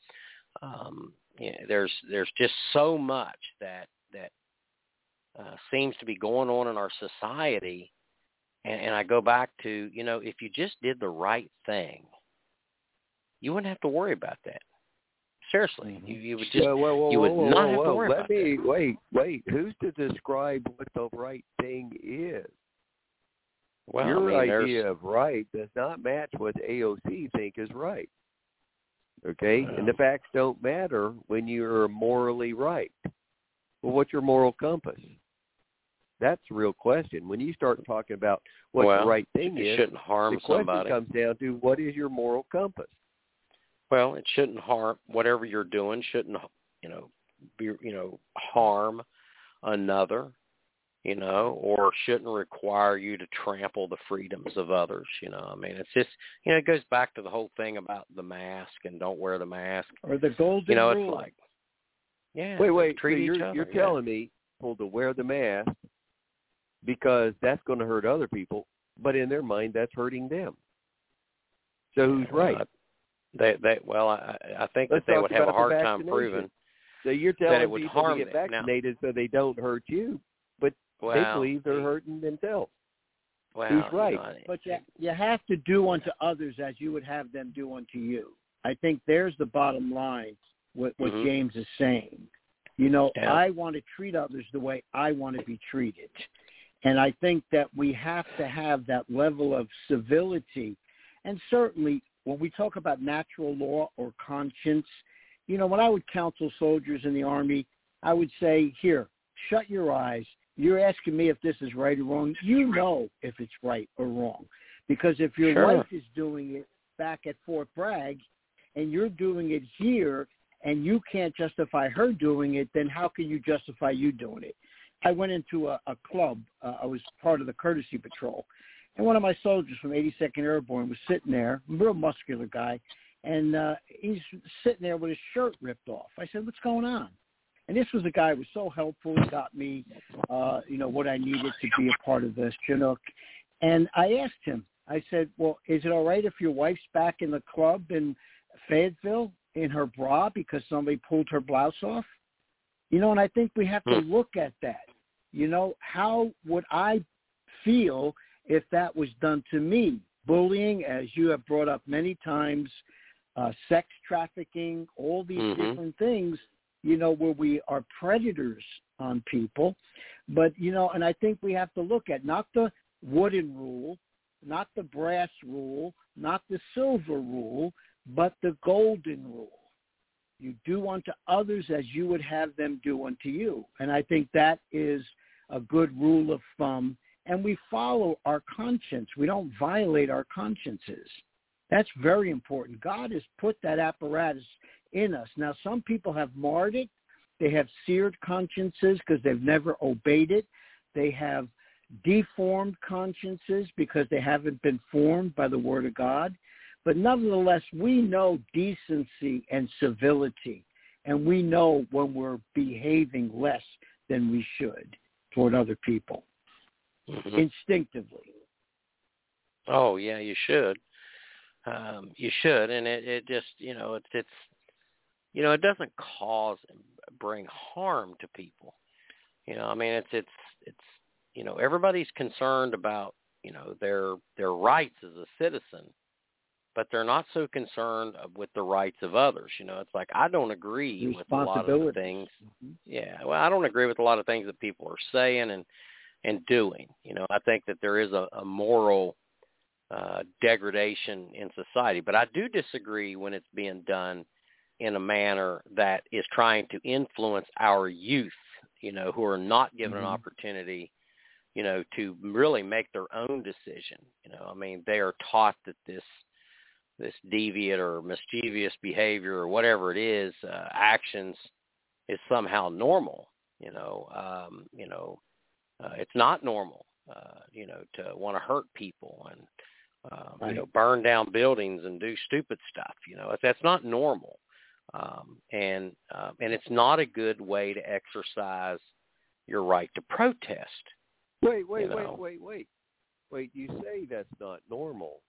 there's just so much that seems to be going on in our society, and I go back to if you just did the right thing, you wouldn't have to worry about that. Seriously, you would just you would not have to worry about that. Wait. Who's to describe what the right thing is? Well, your idea of right does not match what AOC think is right. Okay, and the facts don't matter when you're morally right. Well, what's your moral compass? That's the real question. When you start talking about what the right thing is, shouldn't harm the question somebody. comes down to what is your moral compass? Well, it shouldn't harm. Whatever you're doing shouldn't, harm another, or shouldn't require you to trample the freedoms of others. It's just, it goes back to the whole thing about the mask and don't wear the mask or the golden rule. It's like, wait. Treat so each other. You're telling me people to wear the mask because that's going to hurt other people, but in their mind that's hurting them. So who's right? I think that they would have a hard time proving. So you're telling it would people harm to get them. vaccinated so they don't hurt you, but they believe they're hurting themselves. Who's right? But you have to do unto others as you would have them do unto you. I think there's the bottom line, what James is saying. I want to treat others the way I want to be treated. And I think that we have to have that level of civility. And certainly when we talk about natural law or conscience, when I would counsel soldiers in the Army, I would say, here, shut your eyes. You're asking me if this is right or wrong. You know if it's right or wrong. Because if your wife is doing it back at Fort Bragg and you're doing it here and you can't justify her doing it, then how can you justify you doing it? I went into a club. I was part of the courtesy patrol. And one of my soldiers from 82nd Airborne was sitting there, a real muscular guy, and he's sitting there with his shirt ripped off. I said, what's going on? And this was a guy who was so helpful. He got me, what I needed to be a part of this Chinook. And I asked him, I said, well, is it all right if your wife's back in the club in Fayetteville in her bra because somebody pulled her blouse off? And I think we have to look at that. How would I feel if that was done to me? Bullying, as you have brought up many times, sex trafficking, all these different things, where we are predators on people. But, and I think we have to look at not the wooden rule, not the brass rule, not the silver rule, but the golden rule. You do unto others as you would have them do unto you. And I think that is a good rule of thumb. And we follow our conscience. We don't violate our consciences. That's very important. God has put that apparatus in us. Now, some people have marred it. They have seared consciences because they've never obeyed it. They have deformed consciences because they haven't been formed by the Word of God. But nevertheless, we know decency and civility, and we know when we're behaving less than we should toward other people, instinctively. Oh, yeah, you should. You should, and it just, it's it doesn't bring harm to people. It's everybody's concerned about, their rights as a citizen. but they're not so concerned with the rights of others. You know, it's like I don't agree with a lot of the things. Mm-hmm. Yeah, well, I don't agree with a lot of things that people are saying and doing. You know, I think that there is a moral degradation in society, but I do disagree when it's being done in a manner that is trying to influence our youth, you know, who are not given an opportunity, you know, to really make their own decision. You know, I mean, they are taught that this deviant or mischievous behavior or whatever it is, actions is somehow normal. It's not normal, to want to hurt people and, burn down buildings and do stupid stuff. You know, that's not normal. And it's not a good way to exercise your right to protest. Wait. You say that's not normal,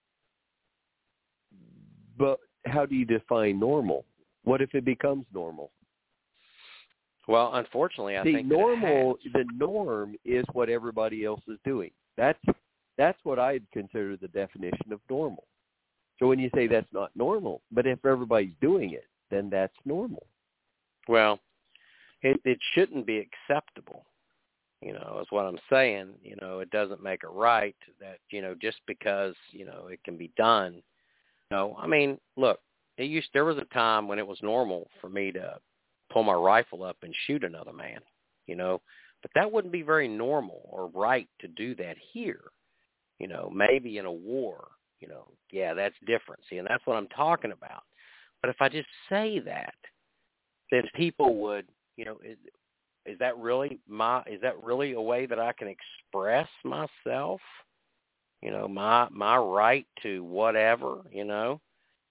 but how do you define normal? What if it becomes normal? Well, unfortunately, I think normal. The norm is what everybody else is doing. That's what I'd consider the definition of normal. So when you say that's not normal, but if everybody's doing it, then that's normal. Well, it shouldn't be acceptable. You know, is what I'm saying. You know, it doesn't make it right that, you know, just because, you know, it can be done. No, I mean, look, there was a time when it was normal for me to pull my rifle up and shoot another man, you know, but that wouldn't be very normal or right to do that here. You know, maybe in a war, you know, yeah, that's different. See, and that's what I'm talking about. But if I just say that, then people would, you know, is that really a way that I can express myself? You know, my right to whatever, you know.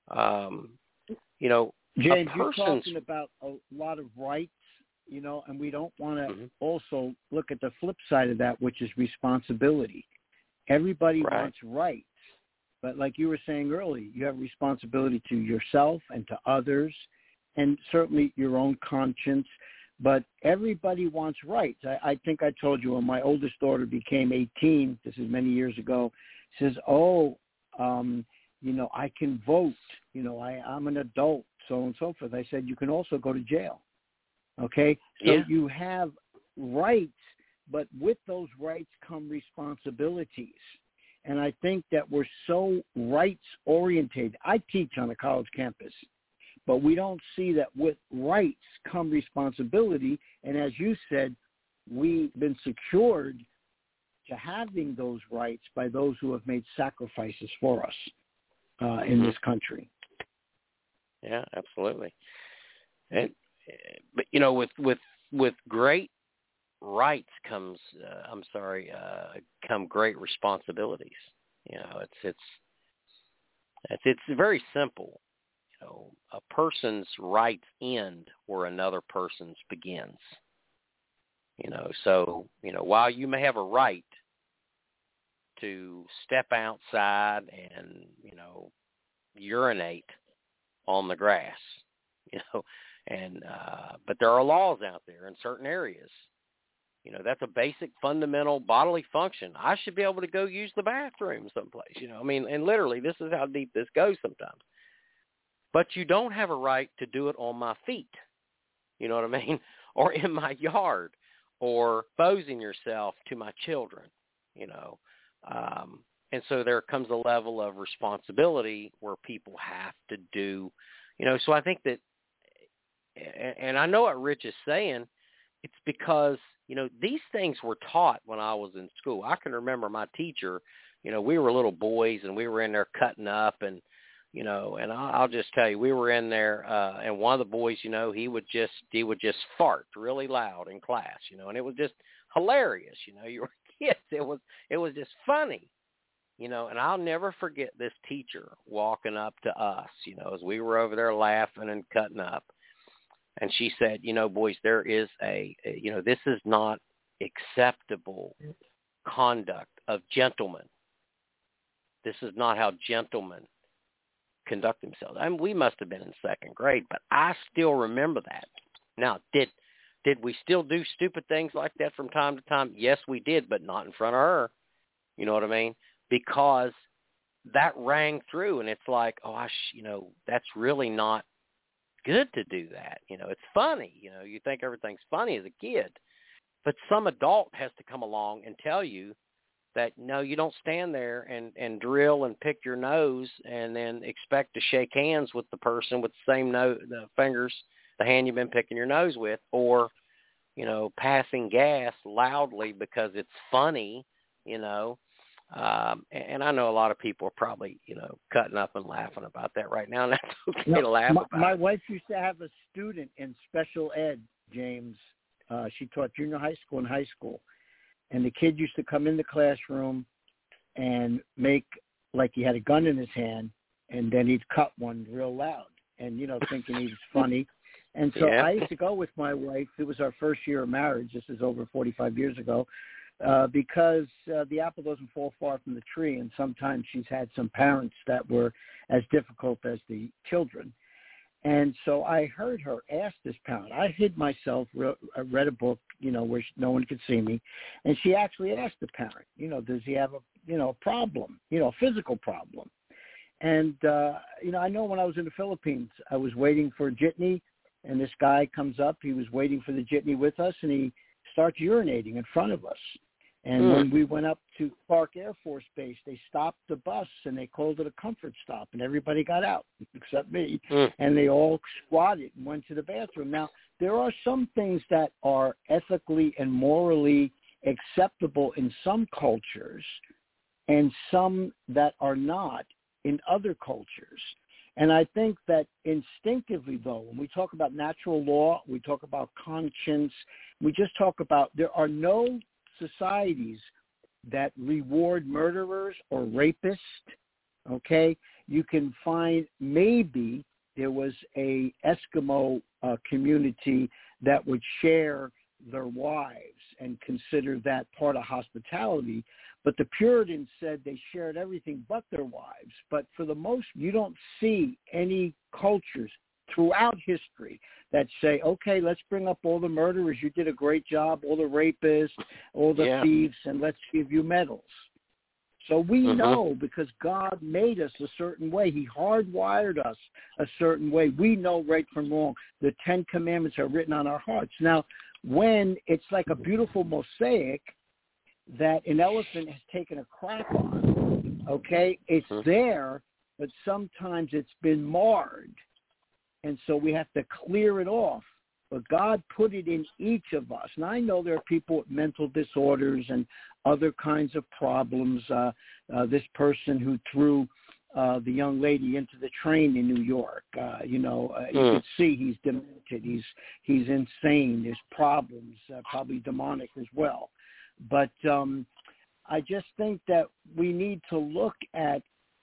James, you're talking about a lot of rights, you know, and we don't want to also look at the flip side of that, which is responsibility. Everybody wants rights, but like you were saying earlier, you have responsibility to yourself and to others, and certainly your own conscience. But everybody wants rights. I think I told you when my oldest daughter became 18, this is many years ago, says, I can vote. You know, I'm an adult, so on and so forth. I said, you can also go to jail. Okay? So you have rights, but with those rights come responsibilities. And I think that we're so rights-oriented. I teach on a college campus, but we don't see that with rights come responsibility. And as you said, we've been secured to having those rights by those who have made sacrifices for us in this country. Yeah, absolutely. But you know, with great rights come great responsibilities. You know, it's very simple. You know, a person's rights end where another person's begins. You know, so, you know, while you may have a right to step outside and, you know, urinate on the grass, you know, and but there are laws out there in certain areas. You know, that's a basic fundamental bodily function. I should be able to go use the bathroom someplace, you know. I mean, and literally this is how deep this goes sometimes. But you don't have a right to do it on my feet, you know what I mean, or in my yard, or exposing yourself to my children, you know. And so there comes a level of responsibility where people have to do, you know. So I think that, and I know what Rich is saying, it's because, you know, these things were taught when I was in school. I can remember my teacher, you know, we were little boys and we were in there cutting up and, you know, and I'll just tell you, we were in there, and one of the boys, you know, he would just fart really loud in class, you know, and it was just hilarious, you know. You were kids, it was just funny, you know. And I'll never forget this teacher walking up to us, you know, as we were over there laughing and cutting up, and she said, you know, boys, there is you know, this is not acceptable conduct of gentlemen. This is not how gentlemen conduct themselves. I mean, we must have been in second grade, but I still remember that. Now, did we still do stupid things like that from time to time? Yes, we did, but not in front of her. You know what I mean? Because that rang through, and it's like, oh, that's really not good to do that. It's funny. You think everything's funny as a kid, but some adult has to come along and tell you that, no, you don't stand there and drill and pick your nose and then expect to shake hands with the person with the same the fingers, the hand you've been picking your nose with, or, passing gas loudly because it's funny, and I know a lot of people are probably, cutting up and laughing about that right now, and that's okay to laugh about. My wife used to have a student in special ed, James. She taught junior high school and high school. And the kid used to come in the classroom and make like he had a gun in his hand, and then he'd cut one real loud and, thinking he was funny. And so I used to go with my wife. It was our first year of marriage. This is over 45 years ago. Because the apple doesn't fall far from the tree, and sometimes she's had some parents that were as difficult as the children. And so I heard her ask this parent. I hid myself, I read a book, where no one could see me, and she actually asked the parent, does he have a problem, a physical problem? And, I know when I was in the Philippines, I was waiting for a jitney, and this guy comes up. He was waiting for the jitney with us, and he starts urinating in front of us. And when we went up to Clark Air Force Base, they stopped the bus, and they called it a comfort stop, and everybody got out except me. And they all squatted and went to the bathroom. Now, there are some things that are ethically and morally acceptable in some cultures and some that are not in other cultures. And I think that instinctively, though, when we talk about natural law, we talk about conscience, we just talk about there are no societies that reward murderers or rapists, okay? You can find maybe there was a Eskimo community that would share their wives and consider that part of hospitality, but the Puritans said they shared everything but their wives. But for the most, you don't see any cultures throughout history that say, okay, let's bring up all the murderers. You did a great job, all the rapists, all the thieves, and let's give you medals. So we know because God made us a certain way. He hardwired us a certain way. We know right from wrong. The 10 Commandments are written on our hearts. Now, when it's like a beautiful mosaic that an elephant has taken a crap on, okay, it's there, but sometimes it's been marred. And so we have to clear it off. But God put it in each of us. And I know there are people with mental disorders and other kinds of problems. This person who threw the young lady into the train in New York, you could see he's demented. He's insane. There's problems, probably demonic as well. But I just think that we need to look at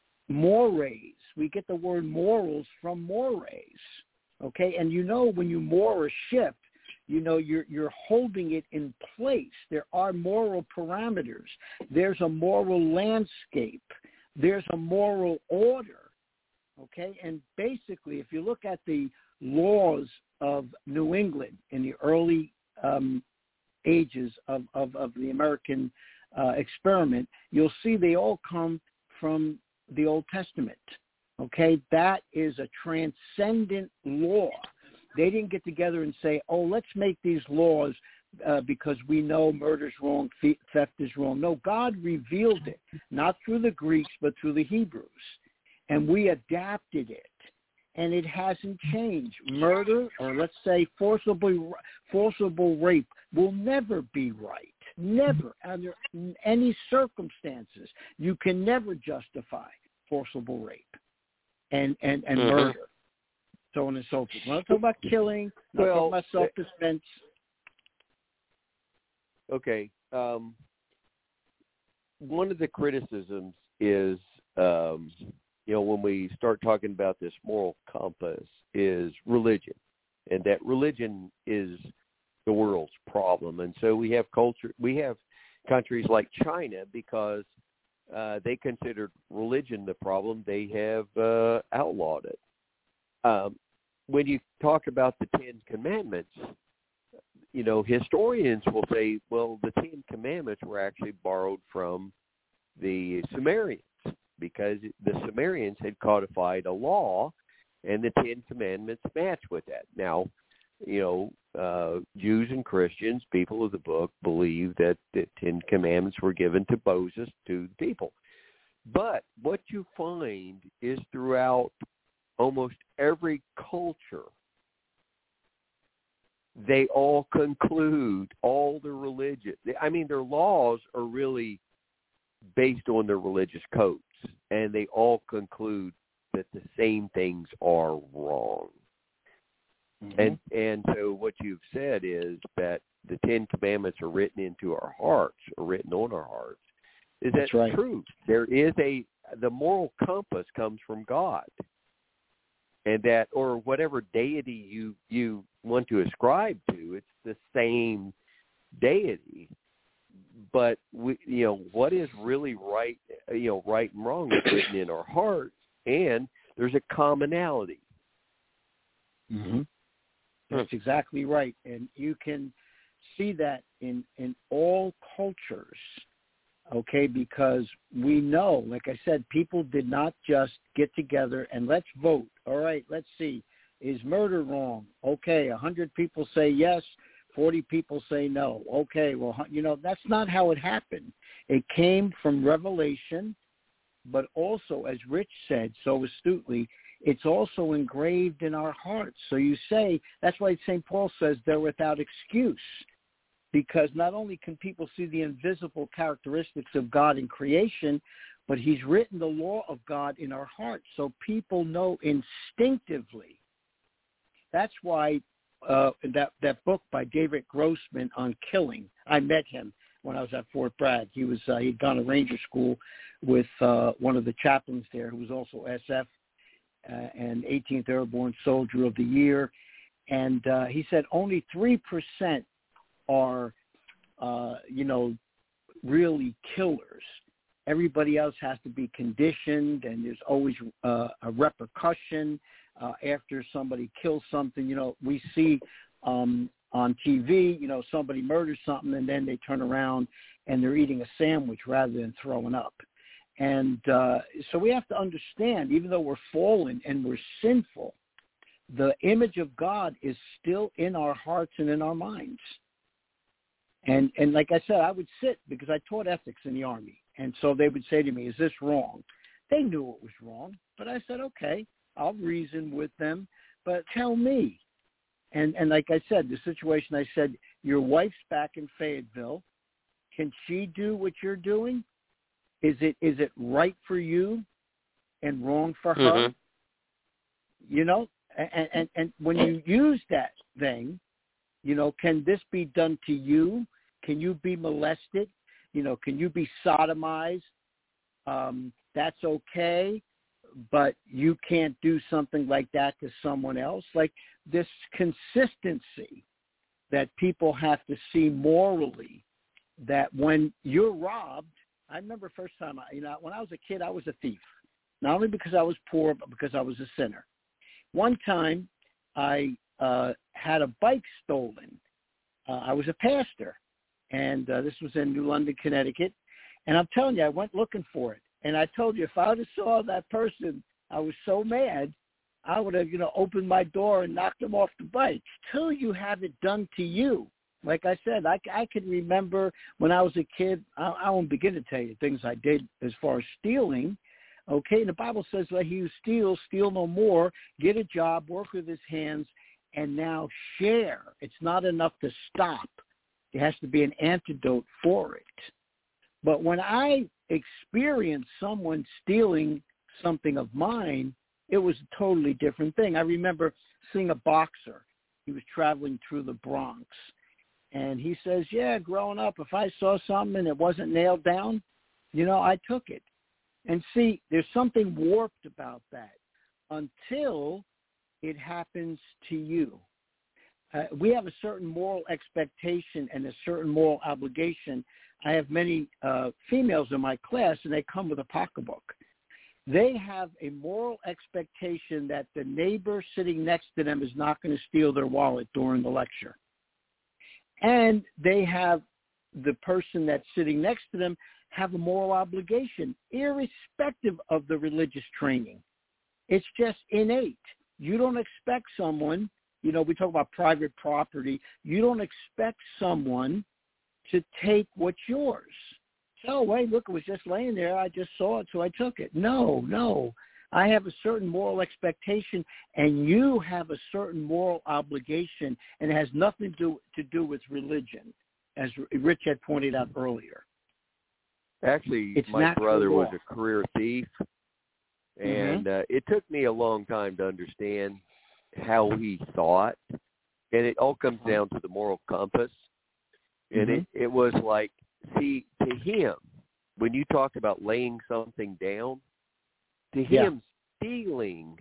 mores. We get the word morals from mores, okay? And when you moor a ship, you're holding it in place. There are moral parameters. There's a moral landscape. There's a moral order, okay? And basically, if you look at the laws of New England in the early ages of the American experiment, you'll see they all come from the Old Testament, okay? That is a transcendent law. They didn't get together and say, oh, let's make these laws because we know murder's wrong, theft is wrong. No, God revealed it, not through the Greeks, but through the Hebrews. And we adapted it, and it hasn't changed. Murder, or let's say forcible rape, will never be right. Never, under any circumstances. You can never justify forcible rape and murder, so on and so forth. We're not talking about killing, not talking about self-defense. Okay. One of the criticisms is, when we start talking about this moral compass, is religion, and that religion is the world's problem. And so we have countries like China, because they considered religion the problem, they have outlawed it. When you talk about the 10 Commandments, historians will say, well, the 10 Commandments were actually borrowed from the Sumerians. because the Sumerians had codified a law, and the Ten Commandments match with that. Now, Jews and Christians, people of the book, believe that the Ten Commandments were given to Moses, to the people. But what you find is throughout almost every culture, they all conclude, all the religion. I mean, their laws are really based on their religious codes, and they all conclude that the same things are wrong. And so what you've said is that the Ten Commandments are written into our hearts, or written on our hearts. Is that right. true? There is the moral compass comes from God, and that, or whatever deity you want to ascribe to, it's the same deity. But what is really right, right and wrong is written in our hearts, and there's a commonality. Mm-hmm. That's exactly right, and you can see that in all cultures. Okay, because we know, like I said, people did not just get together and let's vote. All right, let's see. Is murder wrong? Okay, 100 people say yes, 40 people say no. Okay, well, that's not how it happened. It came from revelation, but also, as Rich said so astutely, it's also engraved in our hearts. So you say, that's why St. Paul says they're without excuse. Because not only can people see the invisible characteristics of God in creation, but he's written the law of God in our hearts. So people know instinctively. That's why that book by David Grossman on killing, I met him when I was at Fort Bragg. He'd gone to Ranger School with one of the chaplains there who was also SF and 18th Airborne Soldier of the Year. And he said only 3% are, really killers. Everybody else has to be conditioned, and there's always a repercussion after somebody kills something. We see on TV, somebody murders something, and then they turn around and they're eating a sandwich rather than throwing up. And so we have to understand, even though we're fallen and we're sinful, the image of God is still in our hearts and in our minds. And like I said, I would sit, because I taught ethics in the Army. And so they would say to me, is this wrong? They knew it was wrong. But I said, okay, I'll reason with them. But tell me. And like I said, the situation, I said, your wife's back in Fayetteville. Can she do what you're doing? Is it right for you and wrong for her? And when you use that thing, can this be done to you? Can you be molested? Can you be sodomized? That's okay, but you can't do something like that to someone else. Like this consistency that people have to see morally, that when you're robbed, I remember first time, when I was a kid, I was a thief. Not only because I was poor, but because I was a sinner. One time, I had a bike stolen. I was a pastor, and this was in New London, Connecticut. And I'm telling you, I went looking for it. And I told you, if I would have saw that person, I was so mad, I would have, opened my door and knocked them off the bike. Till you have it done to you. Like I said, I can remember when I was a kid, I won't begin to tell you things I did as far as stealing. Okay, and the Bible says, let he who steals, steal no more, get a job, work with his hands, and now share. It's not enough to stop. There has to be an antidote for it. But when I experienced someone stealing something of mine, it was a totally different thing. I remember seeing a boxer. He was traveling through the Bronx. And he says, yeah, growing up, if I saw something and it wasn't nailed down, I took it. And see, there's something warped about that until it happens to you. We have a certain moral expectation and a certain moral obligation. I have many females in my class, and they come with a pocketbook. They have a moral expectation that the neighbor sitting next to them is not going to steal their wallet during the lecture. And they have the person that's sitting next to them have a moral obligation, irrespective of the religious training. It's just innate. You don't expect someone, we talk about private property, you don't expect someone to take what's yours. So, wait, look, it was just laying there. I just saw it, so I took it. No. I have a certain moral expectation, and you have a certain moral obligation, and it has nothing to do with religion, as Rich had pointed out earlier. Actually, It's my brother law. was a career thief, and it took me a long time to understand how he thought, and it all comes down to the moral compass. And it was like, see, to him, when you talk about laying something down, to him, stealing,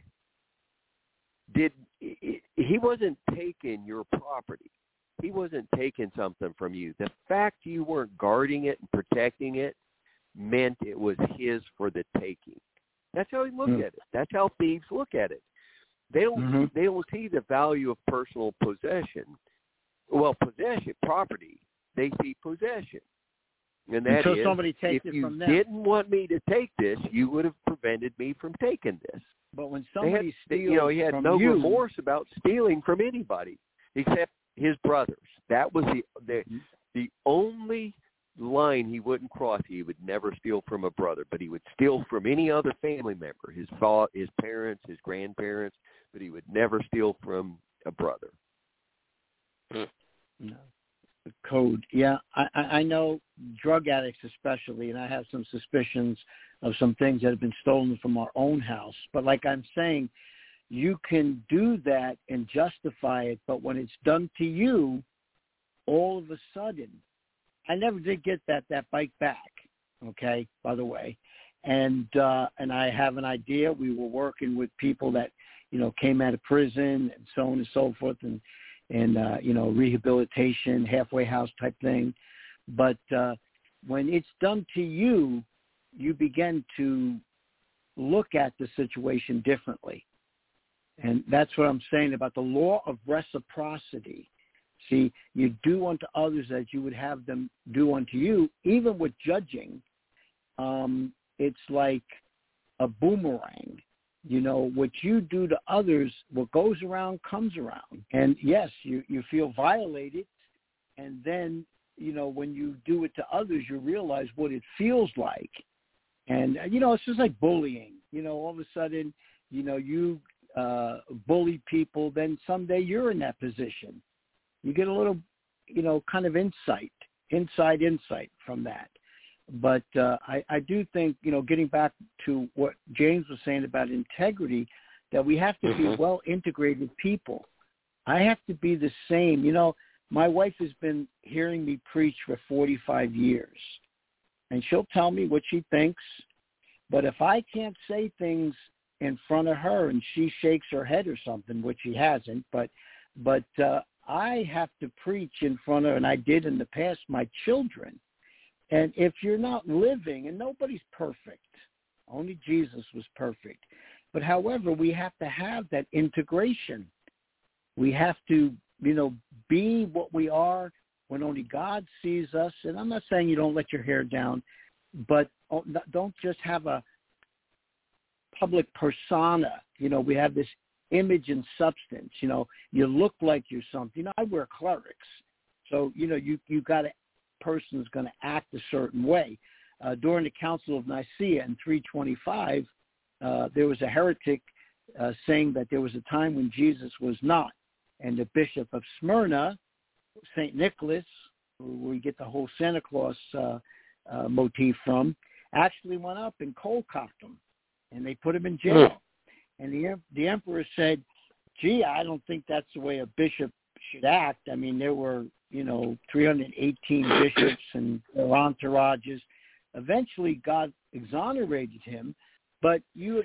he wasn't taking your property. He wasn't taking something from you. The fact you weren't guarding it and protecting it meant it was his for the taking. That's how he looked at it. That's how thieves look at it. They don't see the value of personal possession. Well, possession, property, they see possession. And that Until is, somebody takes if it you from them. didn't want me to take this, you would have prevented me from taking this. But when somebody steals he had from no you, remorse about stealing from anybody except his brothers. That was the only line he wouldn't cross. He would never steal from a brother, but he would steal from any other family member, his parents, his grandparents, but he would never steal from a brother. No. The code. Yeah, I know drug addicts especially, and I have some suspicions of some things that have been stolen from our own house. But like I'm saying, you can do that and justify it, but when it's done to you, all of a sudden, I never did get that bike back, okay, by the way. And I have an idea. We were working with people that, came out of prison and so on and so forth, and rehabilitation, halfway house type thing. But when it's done to you, you begin to look at the situation differently. And that's what I'm saying about the law of reciprocity. See, you do unto others as you would have them do unto you. Even with judging, it's like a boomerang. What you do to others, what goes around comes around. And yes, you feel violated. And then, when you do it to others, you realize what it feels like. And, it's just like bullying. All of a sudden, you bully people, then someday you're in that position. You get a little, kind of inside from that. But I do think, getting back to what James was saying about integrity, that we have to be well-integrated people. I have to be the same. My wife has been hearing me preach for 45 years, and she'll tell me what she thinks. But if I can't say things in front of her and she shakes her head or something, which she hasn't, but I have to preach in front of, and I did in the past, my children. And if you're not living, and nobody's perfect, only Jesus was perfect. But however, we have to have that integration. We have to, be what we are when only God sees us. And I'm not saying you don't let your hair down, but don't just have a public persona. We have this image and substance. You look like you're something. I wear clerics. So, you got to, person's going to act a certain way. During the Council of Nicaea in 325, there was a heretic saying that there was a time when Jesus was not. And the Bishop of Smyrna, St. Nicholas, who we get the whole Santa Claus motif from, actually went up and cold-cocked him. And they put him in jail. And the emperor said, gee, I don't think that's the way a bishop should act. I mean, there were 318 bishops and their entourages. Eventually, God exonerated him, but you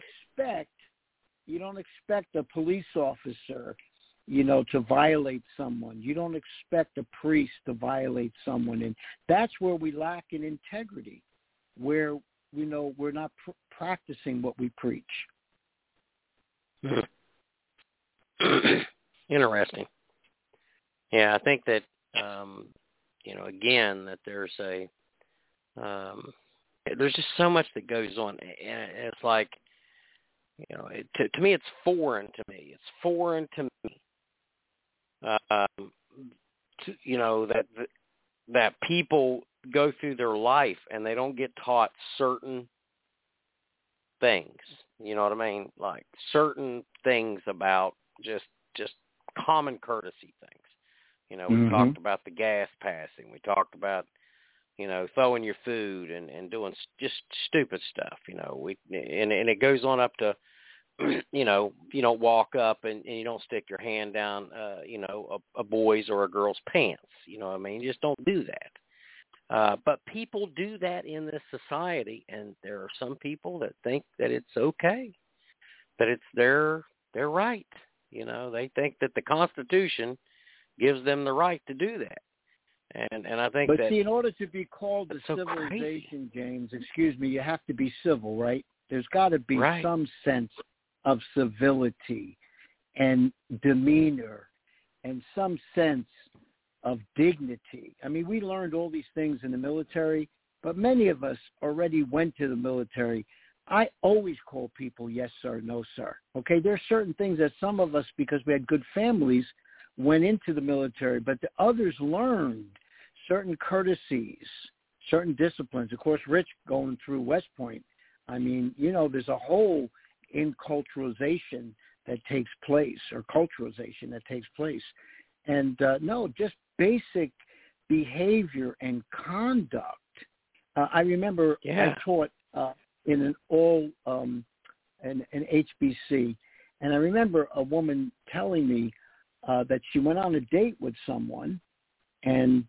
don't expect a police officer, to violate someone. You don't expect a priest to violate someone, and that's where we lack in integrity, where we're not practicing what we preach. Interesting. Yeah, I think that again, that there's there's just so much that goes on, and it's like, to me, it's foreign to me. It's foreign to me, that people go through their life and they don't get taught certain things. You know what I mean? Like certain things about just common courtesy things. We talked about the gas passing. We talked about, throwing your food and doing just stupid stuff. And it goes on up to, you don't walk up and you don't stick your hand down, a boy's or a girl's pants. You know what I mean? You just don't do that. But people do that in this society, and there are some people that think that it's okay, that it's their right. They think that the Constitution gives them the right to do that. And I think but that... see, in order to be called a civilization, crazy. James, excuse me, you have to be civil, right? There's got to be right. some sense of civility and demeanor and some sense of dignity. I mean, we learned all these things in the military, but many of us already went to the military. I always call people yes, sir, no, sir. Okay, there are certain things that some of us, because we had good families, went into the military, but the others learned certain courtesies, certain disciplines. Of course, Rich going through West Point, I mean, there's a whole enculturalization that takes place, or culturalization that takes place. And no, just basic behavior and conduct. I remember I taught in an HBC, and I remember a woman telling me that she went on a date with someone, and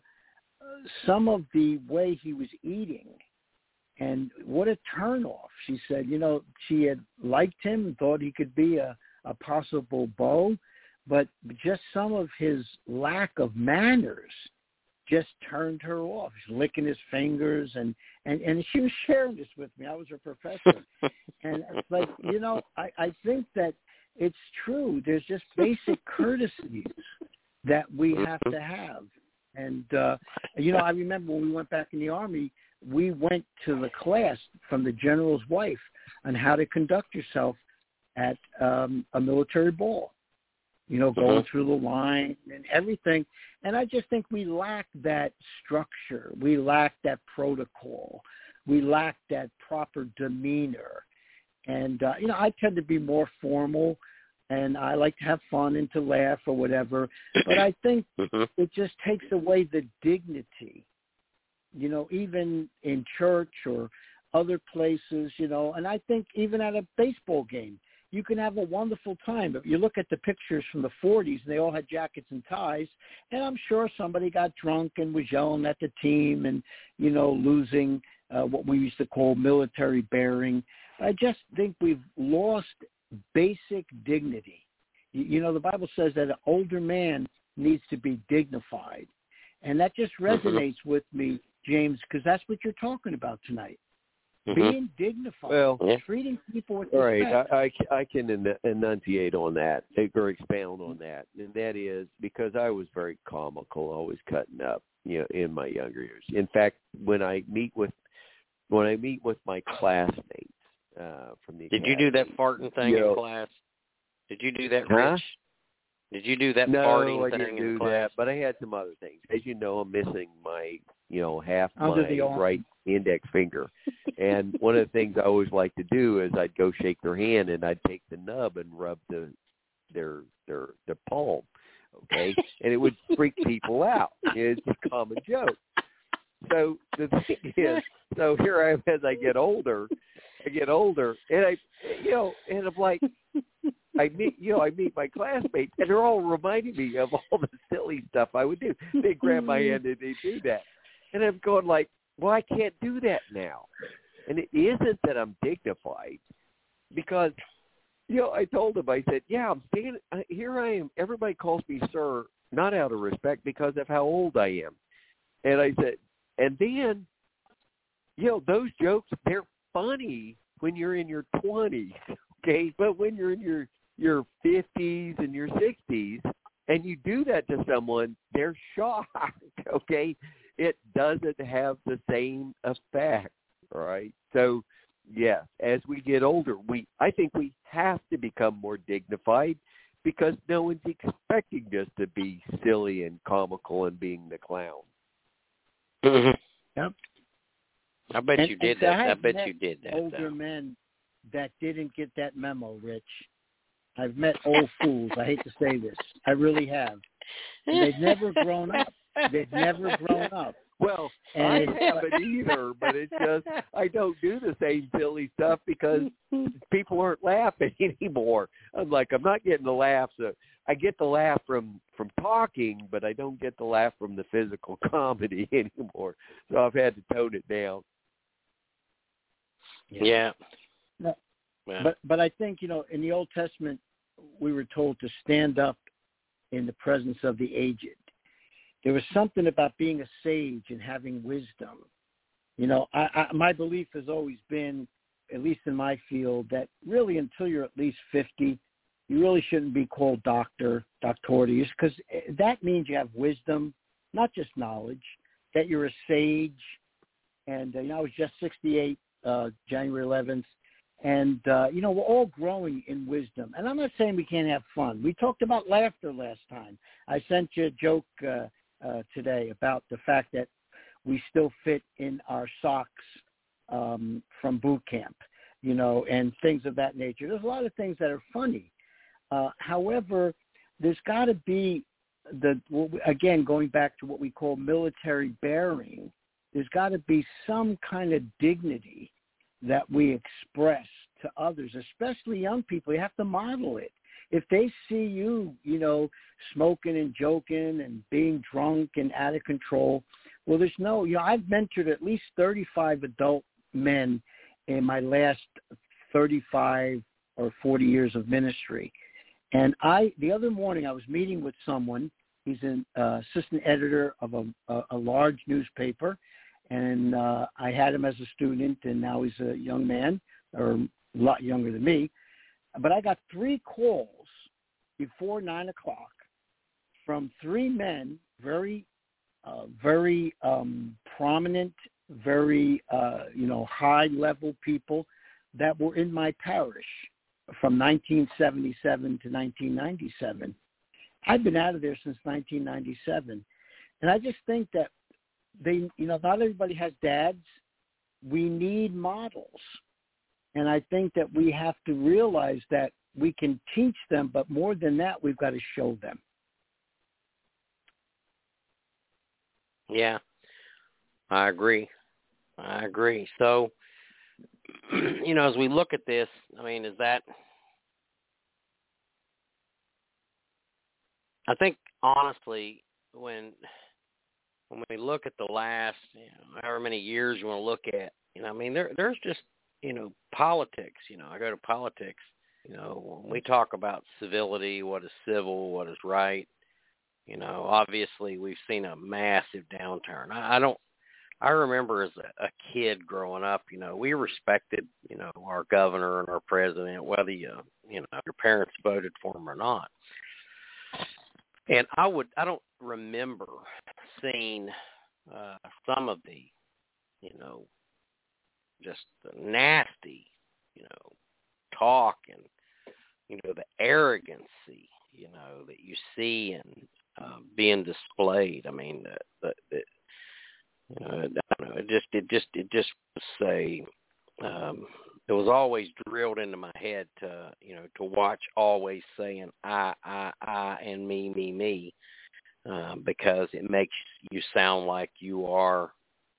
some of the way he was eating, and what a turnoff. She said, she had liked him and thought he could be a possible beau, but just some of his lack of manners just turned her off. She's licking his fingers, and she was sharing this with me. I was her professor. And it's like, I think that it's true. There's just basic courtesies that we have to have. And, I remember when we went back in the Army, we went to the class from the general's wife on how to conduct yourself at a military ball, going through the line and everything. And I just think we lack that structure. We lack that protocol. We lack that proper demeanor. And, I tend to be more formal, and I like to have fun and to laugh or whatever. But I think it just takes away the dignity, even in church or other places, and I think even at a baseball game, you can have a wonderful time. If you look at the pictures from the 40s, they all had jackets and ties, and I'm sure somebody got drunk and was yelling at the team and, losing what we used to call military bearing. I just think we've lost basic dignity. The Bible says that an older man needs to be dignified, and that just resonates with me, James, because that's what you're talking about tonight. Being dignified, treating people with respect. Right, I can enunciate on that, or expound on that, and that is because I was very comical, always cutting up, in my younger years. In fact, when I meet with my classmates from the Did you do that farting thing in class? Did you do that, Rich? Did you do that farting thing in class? No, I didn't do that, but I had some other things. As you know, I'm missing my, half my right index finger. And one of the things I always like to do is I'd go shake their hand and I'd take the nub and rub their palm, okay? And it would freak people out. It's a common joke. So the thing is, here I am as I get older, and and I'm like, I meet my classmates, and they're all reminding me of all the silly stuff I would do. They grab my hand and they do that, and I'm going like, well, I can't do that now. And it isn't that I'm dignified, because I told them, I said, I'm standing here. I am. Everybody calls me sir, not out of respect, because of how old I am. And I said, and then, those jokes, they're funny when you're in your 20s, okay? But when you're in your 50s and your 60s, and you do that to someone, they're shocked, okay? It doesn't have the same effect. all right? So, yes, as we get older, I think we have to become more dignified because no one's expecting us to be silly and comical and being the clown. Mm-hmm. Yep. I bet you did that. I bet you did that. Older men that didn't get that memo, Rich. I've met old fools. I hate to say this. I really have. And they've never grown up. They've never grown up. Well, I haven't either, but it's just I don't do the same silly stuff because people aren't laughing anymore. I'm not getting the laughs. I get the laugh from talking, but I don't get the laugh from the physical comedy anymore. So I've had to tone it down. Yeah. No, but I think, in the Old Testament, we were told to stand up in the presence of the aged. There was something about being a sage and having wisdom. My belief has always been, at least in my field, that really until you're at least 50, you really shouldn't be called doctorius, because that means you have wisdom, not just knowledge, that you're a sage. And, I was just 68, January 11th. And, we're all growing in wisdom. And I'm not saying we can't have fun. We talked about laughter last time. I sent you a joke today about the fact that we still fit in our socks from boot camp, and things of that nature. There's a lot of things that are funny. However, there's got to be again, going back to what we call military bearing, there's got to be some kind of dignity that we express to others, especially young people. You have to model it. If they see you, smoking and joking and being drunk and out of control, well, there's no, I've mentored at least 35 adult men in my last 35 or 40 years of ministry. And the other morning I was meeting with someone. He's an assistant editor of a large newspaper. And I had him as a student, and now he's a young man, or a lot younger than me. But I got 3 calls before 9 o'clock from 3 men, very prominent, very, high-level people that were in my parish from 1977 to 1997. I've been out of there since 1997. And I just think that not everybody has dads. We need models. And I think that we have to realize that we can teach them, but more than that, we've got to show them. Yeah, I agree. So, as we look at this, is that, I think, honestly, when we look at the last, however many years you want to look at, there's just, politics. I go to politics. When we talk about civility, what is civil, what is right, obviously we've seen a massive downturn. I remember as a kid growing up, we respected, our governor and our president, whether your parents voted for him or not. And I don't remember seeing some of the, just the nasty, talk and, the arrogancy, that you see and being displayed. I don't know. It just say, it was always drilled into my head to watch always saying I and me, because it makes you sound like you are,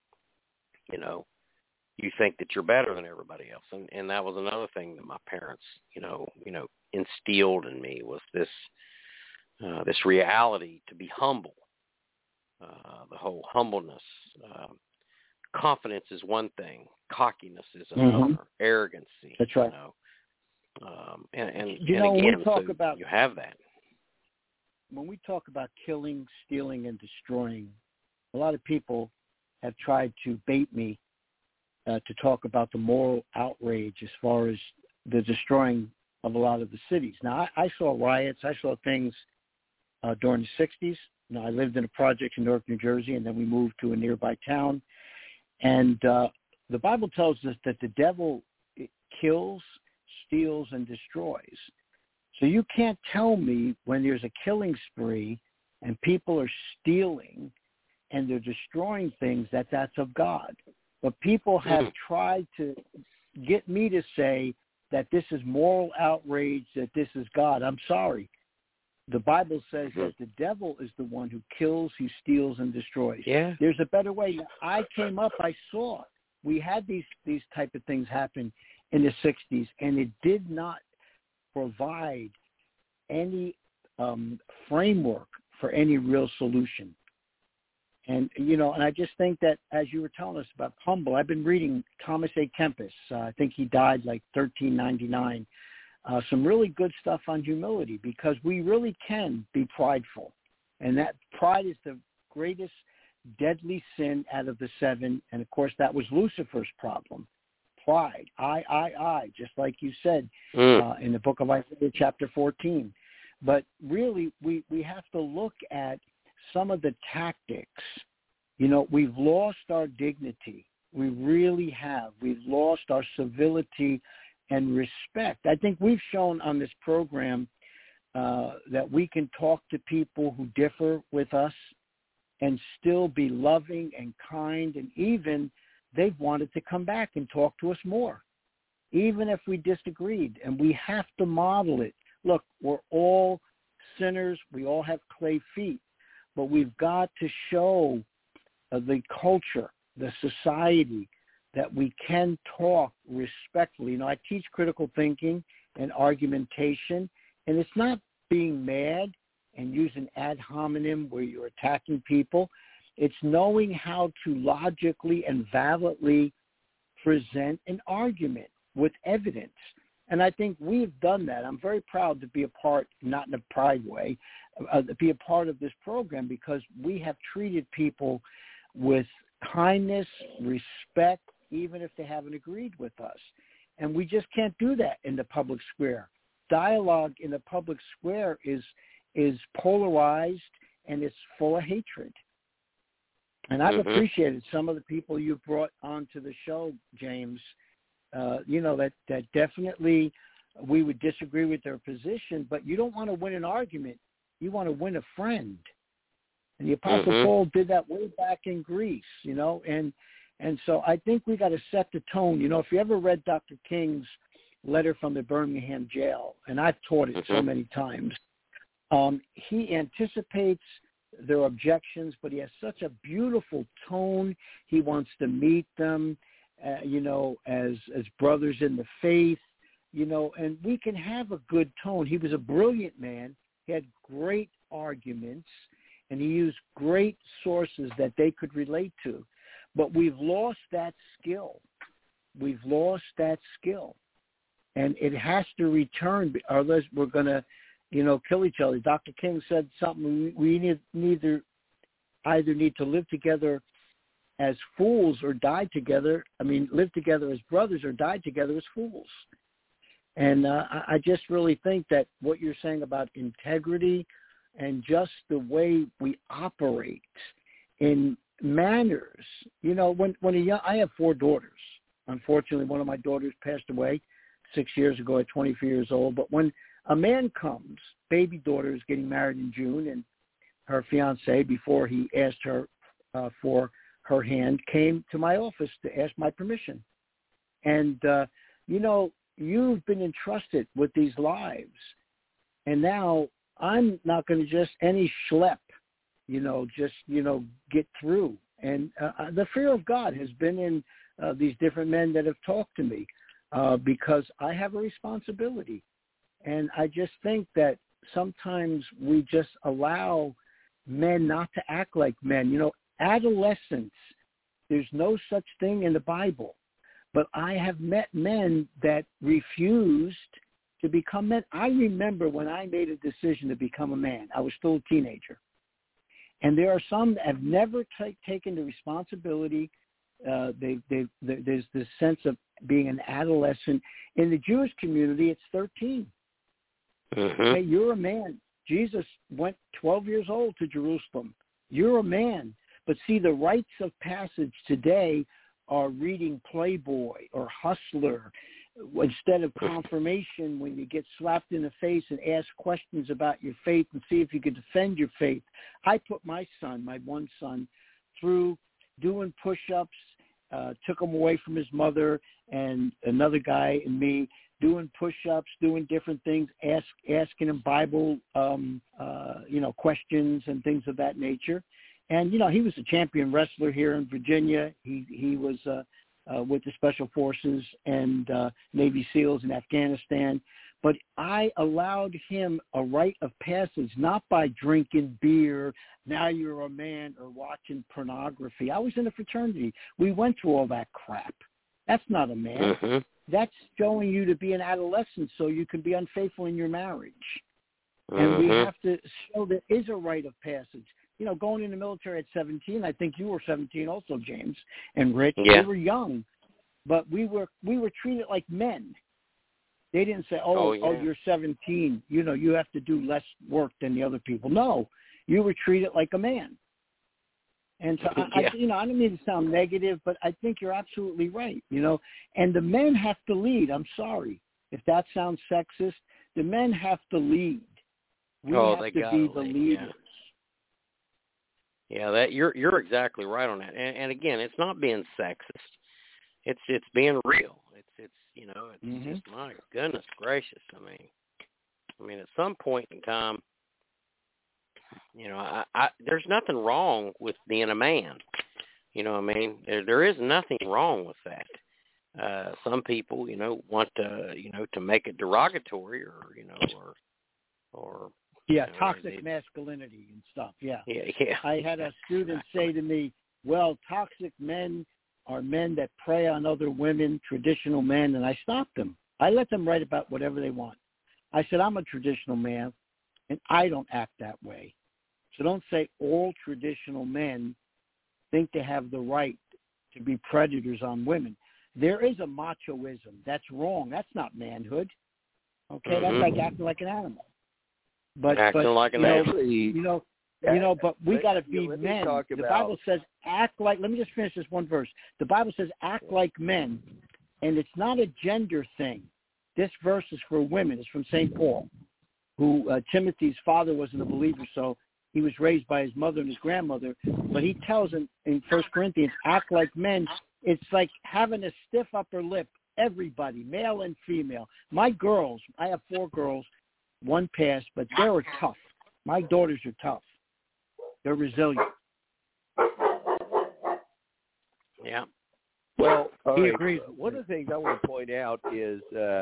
you think that you're better than everybody else. And that was another thing that my parents, instilled in me was this reality to be humble, the whole humbleness. Confidence is one thing. Cockiness is another. Mm-hmm. Arrogancy. That's right. And again, you have that. When we talk about killing, stealing, and destroying, a lot of people have tried to bait me to talk about the moral outrage as far as the destroying of a lot of the cities. Now, I saw riots. I saw things during the 60s. I lived in a project in Newark, New Jersey, and then we moved to a nearby town. And the Bible tells us that the devil kills, steals, and destroys. So you can't tell me when there's a killing spree and people are stealing and they're destroying things that that's of God. But people have tried to get me to say that this is moral outrage, that this is God. I'm sorry. The Bible says that the devil is the one who kills, he steals, and destroys. Yeah. There's a better way. I came up, I saw. We had these type of things happen in the 60s, and it did not provide any framework for any real solution. And, and I just think that as you were telling us about Humble, I've been reading Thomas A. Kempis. I think he died like 1399. Some really good stuff on humility, because we really can be prideful. And that pride is the greatest deadly sin out of the 7. And, of course, that was Lucifer's problem. Pride, I, just like you said in the book of Isaiah chapter 14. But really, we have to look at some of the tactics. We've lost our dignity. We really have. We've lost our civility and respect. I think we've shown on this program that we can talk to people who differ with us and still be loving and kind, and even they've wanted to come back and talk to us more, even if we disagreed. And we have to model it. Look, we're all sinners. We all have clay feet. But we've got to show the culture, the society, that we can talk respectfully. I teach critical thinking and argumentation, and it's not being mad and using ad hominem where you're attacking people. It's knowing how to logically and validly present an argument with evidence. And I think we've done that. I'm very proud to be a part, not in a pride way, to be a part of this program, because we have treated people with kindness, respect, even if they haven't agreed with us. And we just can't do that in the public square. Dialogue in the public square is polarized, and it's full of hatred. And I've appreciated some of the people you've brought onto the show, James, that definitely we would disagree with their position, but you don't want to win an argument. You want to win a friend. And the Apostle Paul did that way back in Greece, and so I think we got to set the tone. If you ever read Dr. King's letter from the Birmingham jail, and I've taught it so many times, he anticipates their objections, but he has such a beautiful tone. He wants to meet them, as brothers in the faith, and we can have a good tone. He was a brilliant man. He had great arguments, and he used great sources that they could relate to. But we've lost that skill. We've lost that skill. And it has to return, or else we're going to, kill each other. Dr. King said something, we either need to live together as fools or die together. Live together as brothers or die together as fools. And I just really think that what you're saying about integrity and just the way we operate in manners, I have 4 daughters. Unfortunately, one of my daughters passed away 6 years ago at 24 years old. But when a man comes, baby daughter is getting married in June, and her fiance, before he asked her for her hand, came to my office to ask my permission. And, you've been entrusted with these lives. And now I'm not going to just any schlep, get through. And the fear of God has been in these different men that have talked to me because I have a responsibility. And I just think that sometimes we just allow men not to act like men. Adolescence, there's no such thing in the Bible. But I have met men that refused to become men. I remember when I made a decision to become a man. I was still a teenager. And there are some that have never taken the responsibility. There's this sense of being an adolescent. In the Jewish community, it's 13. Hey, you're a man. Jesus went 12 years old to Jerusalem. You're a man. But see, the rites of passage today are reading Playboy or Hustler instead of confirmation when you get slapped in the face and ask questions about your faith and see if you could defend your faith. I put my one son, through doing push-ups, took him away from his mother and another guy and me, doing push-ups, doing different things, asking him Bible, questions and things of that nature. And, he was a champion wrestler here in Virginia. He was with the Special Forces and Navy SEALs in Afghanistan. But I allowed him a rite of passage, not by drinking beer, now you're a man, or watching pornography. I was in a fraternity. We went through all that crap. That's not a man. Mm-hmm. That's showing you to be an adolescent so you can be unfaithful in your marriage. Mm-hmm. And we have to show there is a rite of passage. Going in the military at 17, I think you were 17 also, James and Rich. Yeah. We were young, but we were treated like men. They didn't say, oh, you're 17, you have to do less work than the other people. No, you were treated like a man. And so, I don't mean to sound negative, but I think you're absolutely right, And the men have to lead. I'm sorry if that sounds sexist. The men have to lead. We have to be the leaders. Yeah, that you're exactly right on that. And again, it's not being sexist. It's being real. It's mm-hmm. just, my goodness gracious. I mean, at some point in time, I there's nothing wrong with being a man. There is nothing wrong with that. Some people, want to make it derogatory or toxic masculinity and stuff. Yeah. Yeah. I had a student say to me, well, toxic men are men that prey on other women, traditional men, and I stopped them. I let them write about whatever they want. I said, I'm a traditional man, and I don't act that way. So don't say all traditional men think they have the right to be predators on women. There is a machoism. That's wrong. That's not manhood. Okay? Mm-hmm. That's like acting like an animal. But like an animal. But we got to be men. The Bible says act like, let me just finish this one verse. The Bible says act like men, and it's not a gender thing. This verse is for women. It's from St. Paul, who Timothy's father wasn't a believer, so he was raised by his mother and his grandmother. But he tells him in 1 Corinthians, act like men. It's like having a stiff upper lip, everybody, male and female. My girls, I have 4 girls, 1 passed, but they were tough. My daughters are tough. They're resilient. Yeah. Well, he agrees. One of the things I want to point out is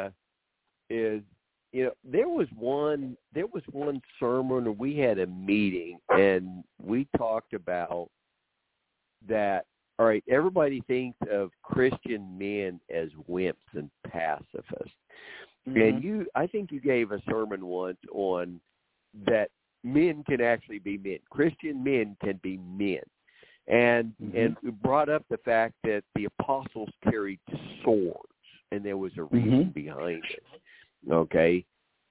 there was one sermon, or we had a meeting, and we talked about that. All right, everybody thinks of Christian men as wimps and pacifists. Mm-hmm. And I think you gave a sermon once on that men can actually be men. Christian men can be men. And we brought up the fact that the apostles carried swords, and there was a reason behind it. Okay?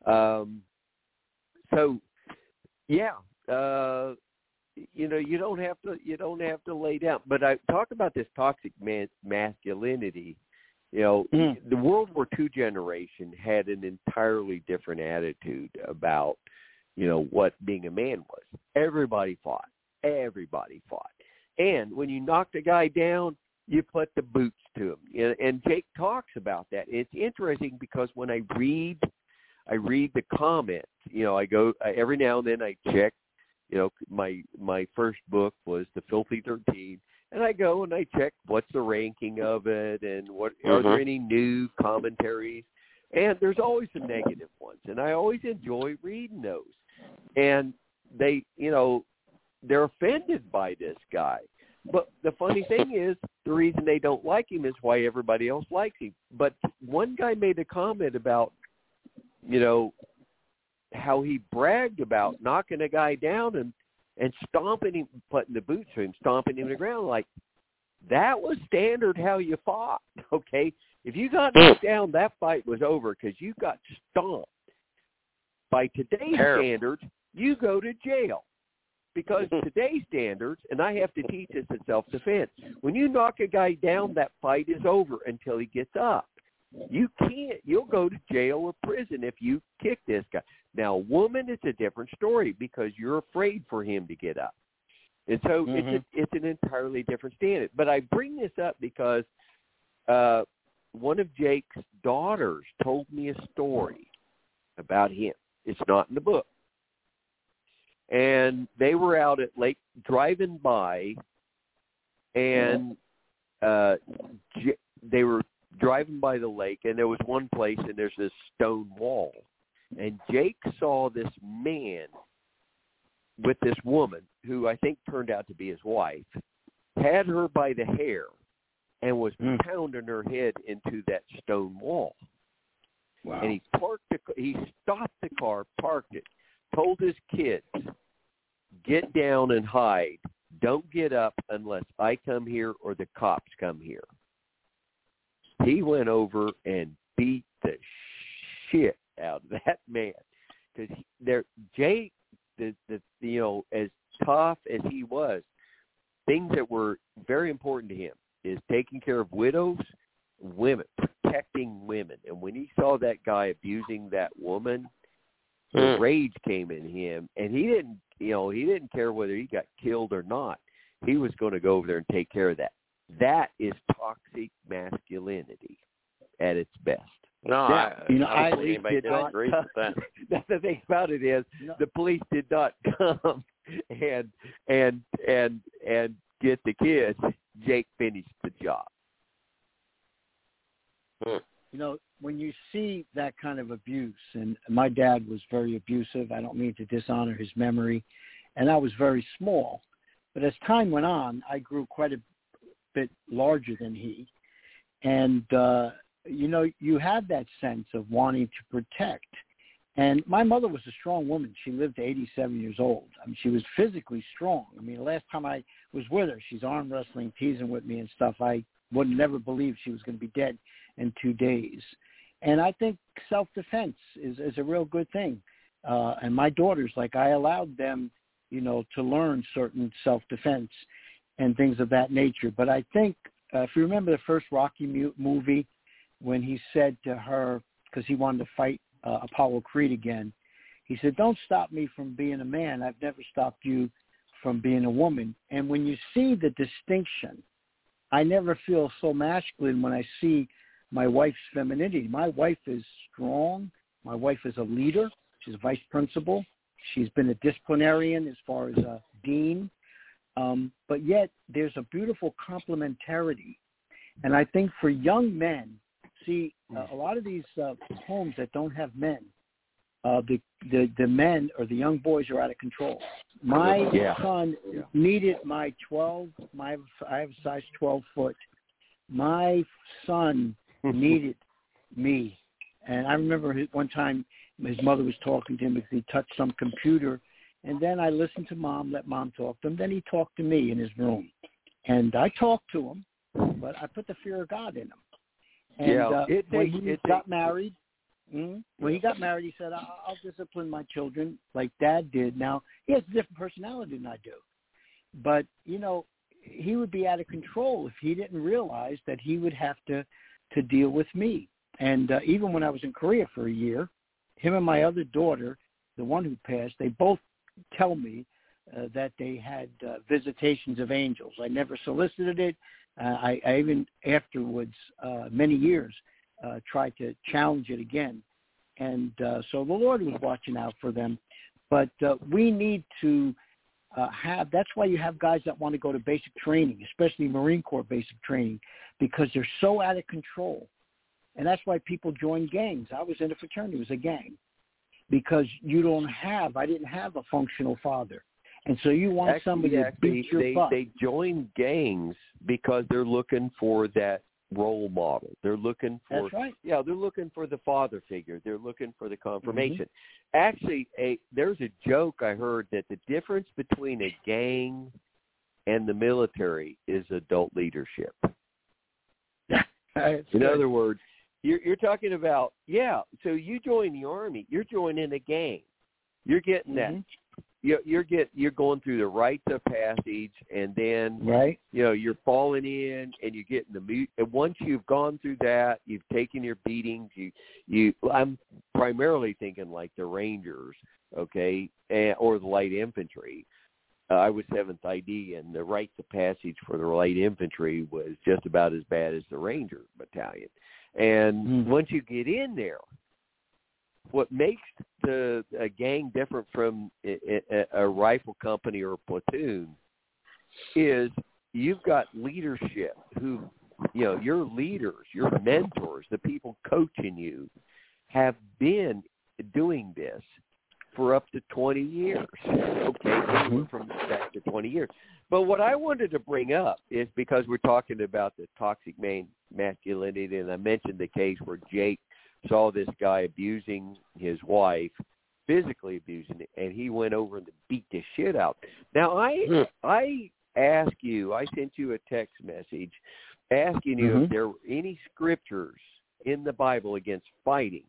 You don't have to lay down. But I talk about this toxic masculinity. The World War II generation had an entirely different attitude about, what being a man was. Everybody fought. And when you knocked a guy down, you put the boots to him. And Jake talks about that. It's interesting because when I read the comments, I go every now and then I check, my first book was The Filthy 13. And I go and I check what's the ranking of it and are there any new commentaries. And there's always some negative ones. And I always enjoy reading those. And they, they're offended by this guy. But the funny thing is, the reason they don't like him is why everybody else likes him. But one guy made a comment about, how he bragged about knocking a guy down and stomping him, putting the boots to him, stomping him to the ground. Like, that was standard how you fought, okay? If you got knocked down, that fight was over because you got stomped. By today's standards, you go to jail because today's standards, and I have to teach this in self-defense, when you knock a guy down, that fight is over until he gets up. You can't. You'll go to jail or prison if you kick this guy. Now, a woman, it's a different story because you're afraid for him to get up. And so it's an entirely different standard. But I bring this up because one of Jake's daughters told me a story about him. It's not in the book. And they were out at Lake driving by, and they were driving by the lake, and there was one place, and there's this stone wall. And Jake saw this man with this woman, who I think turned out to be his wife, had her by the hair and was pounding her head into that stone wall. Wow. And he stopped the car, parked it, told his kids, get down and hide. Don't get up unless I come here or the cops come here. He went over and beat the shit out of that man. Because Jake, as tough as he was, things that were very important to him is taking care of widows, women, protecting women. And when he saw that guy abusing that woman, the rage came in him, and he didn't care whether he got killed or not. He was going to go over there and take care of that. That is toxic masculinity at its best. No, I don't think anybody disagrees with that. That's the thing about it is the police did not come and get the kids. Jake finished the job. When you see that kind of abuse, and my dad was very abusive. I don't mean to dishonor his memory, and I was very small. But as time went on, I grew quite a bit larger than he. And, you have that sense of wanting to protect. And my mother was a strong woman. She lived to 87 years old. I mean, she was physically strong. I mean, the last time I was with her, she's arm wrestling, teasing with me and stuff. I would never believe she was going to be dead in 2 days. And I think self-defense is a real good thing. And my daughters, I allowed them, to learn certain self-defense and things of that nature. But I think if you remember the first Rocky movie, when he said to her, because he wanted to fight Apollo Creed again, he said, don't stop me from being a man. I've never stopped you from being a woman. And when you see the distinction, I never feel so masculine when I see my wife's femininity. My wife is strong. My wife is a leader. She's a vice principal. She's been a disciplinarian as far as a dean. But yet there's a beautiful complementarity. And I think for young men, see, a lot of these homes that don't have men, the men or the young boys are out of control. My son needed my 12. I have a size 12 foot. My son needed me, and I remember one time his mother was talking to him because he touched some computer, and then I listened to Mom, let Mom talk to him. Then he talked to me in his room, and I talked to him, but I put the fear of God in him. And when he got married, he said, I'll discipline my children like Dad did. Now, he has a different personality than I do. But, he would be out of control if he didn't realize that he would have to deal with me. And even when I was in Korea for a year, him and my other daughter, the one who passed, they both tell me that they had visitations of angels. I never solicited it. I even afterwards, many years, tried to challenge it again. And so the Lord was watching out for them. But we need to that's why you have guys that want to go to basic training, especially Marine Corps basic training, because they're so out of control. And that's why people join gangs. I was in a fraternity. It was a gang. Because I didn't have a functional father. And so you want somebody to beat your butt. They join gangs because they're looking for that role model. They're looking for That's right. Yeah, they're looking for the father figure. They're looking for the confirmation. Actually, there's a joke I heard that the difference between a gang and the military is adult leadership. In other words, you're talking about, so you join the Army, you're joining a gang. You're getting that you're going through the rites of passage, and then right, you're falling in, and you get in the mood. And once you've gone through that, you've taken your beatings. I'm primarily thinking like the Rangers, okay, or the light infantry. I was 7th ID, and the rites of passage for the light infantry was just about as bad as the Ranger battalion. And once you get in there, what makes a gang different from a rifle company or a platoon is you've got leadership who, your leaders, your mentors, the people coaching you have been doing this for up to 20 years. Okay, from back to 20 years. But what I wanted to bring up is because we're talking about the toxic masculinity, and I mentioned the case where Jake saw this guy abusing his wife, physically abusing it, and he went over and beat the shit out. Now, I asked you, I sent you a text message asking you if there were any scriptures in the Bible against fighting.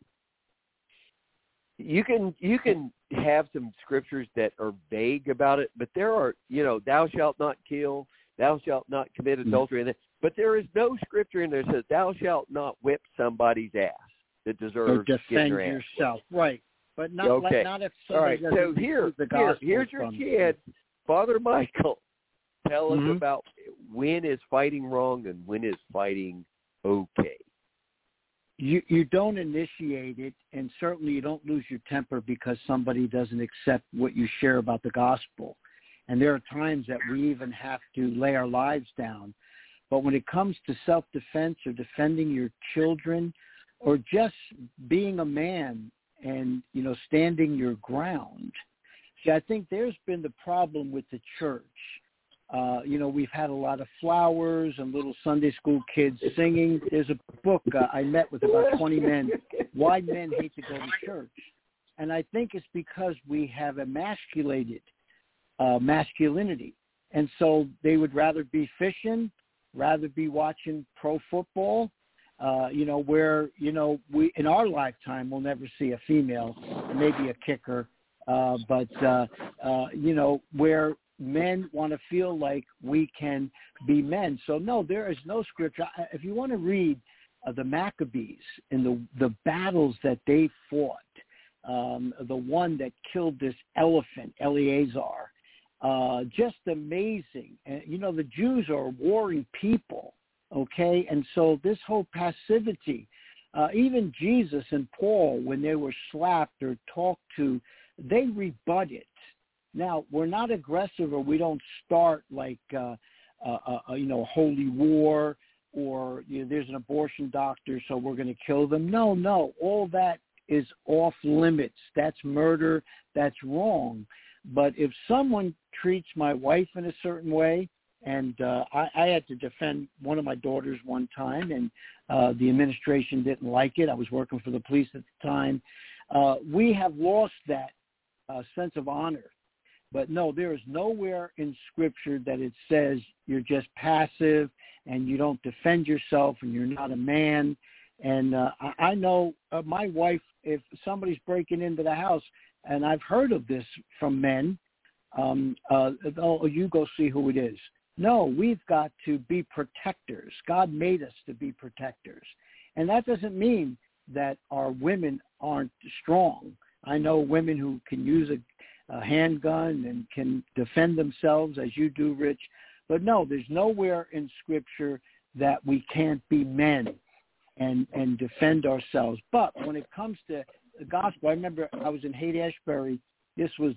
You can have some scriptures that are vague about it, but there are, thou shalt not kill, thou shalt not commit adultery, but there is no scripture in there that says thou shalt not whip somebody's ass that deserves or defend getting ass yourself, right? But not okay. not if somebody. All right. So here's your kid, Father Michael. Tell us about when is fighting wrong and when is fighting okay. You don't initiate it, and certainly you don't lose your temper because somebody doesn't accept what you share about the gospel. And there are times that we even have to lay our lives down. But when it comes to self-defense or defending your children or just being a man and, standing your ground, see, I think there's been the problem with the church. We've had a lot of flowers and little Sunday school kids singing. There's a book I met with about 20 men, Why Men Hate to Go to Church. And I think it's because we have emasculated masculinity. And so they would rather be fishing, rather be watching pro football, where, we in our lifetime we'll never see a female, maybe a kicker, where men want to feel like we can be men. So no, there is no scripture. If you want to read the Maccabees and the battles that they fought, the one that killed this elephant, Eleazar, just amazing. And, the Jews are a warring people, okay? And so this whole passivity, even Jesus and Paul, when they were slapped or talked to, they rebut it. Now, we're not aggressive, or we don't start like, a holy war, or there's an abortion doctor, so we're going to kill them. No, all that is off limits. That's murder. That's wrong. But if someone treats my wife in a certain way, and I had to defend one of my daughters one time, and the administration didn't like it. I was working for the police at the time. We have lost that sense of honor. But no, there is nowhere in Scripture that it says you're just passive and you don't defend yourself and you're not a man. And I know my wife, if somebody's breaking into the house, and I've heard of this from men, you go see who it is. No, we've got to be protectors. God made us to be protectors. And that doesn't mean that our women aren't strong. I know women who can use a handgun and can defend themselves as you do, Rich. But no, there's nowhere in Scripture that we can't be men and defend ourselves. But when it comes to the gospel, I remember I was in Haight-Ashbury. This was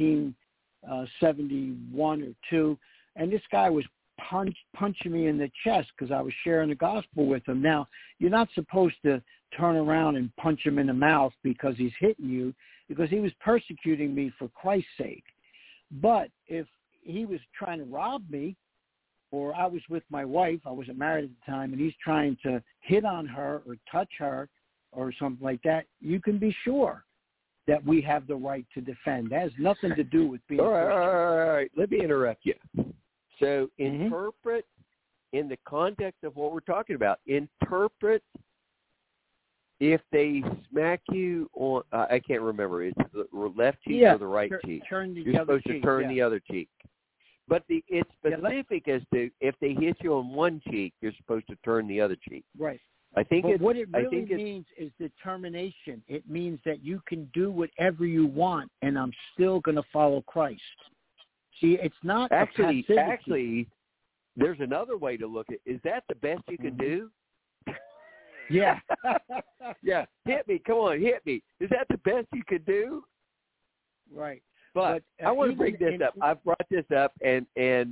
1971 or 2, and this guy was punching me in the chest because I was sharing the gospel with him. Now, you're not supposed to turn around and punch him in the mouth because he's hitting you, because he was persecuting me for Christ's sake. But if he was trying to rob me, or I was with my wife, I wasn't married at the time, and he's trying to hit on her or touch her or something like that, you can be sure that we have the right to defend. That has nothing to do with being All right. Let me interrupt you. So interpret, in the context of what we're talking about, interpret if they smack you on, I can't remember, it's the left cheek or the right cheek. Turn the You're other supposed to cheek, turn the other cheek. But it's specific as to if they hit you on one cheek, you're supposed to turn the other cheek. Right. I think but what it really means is determination. It means that you can do whatever you want, and I'm still going to follow Christ. See, it's not actually, there's another way to look at it. Is that the best you can do? Yeah. Yeah. Hit me. Come on, hit me. Is that the best you could do? Right. But I want to bring this up. I've brought this up, and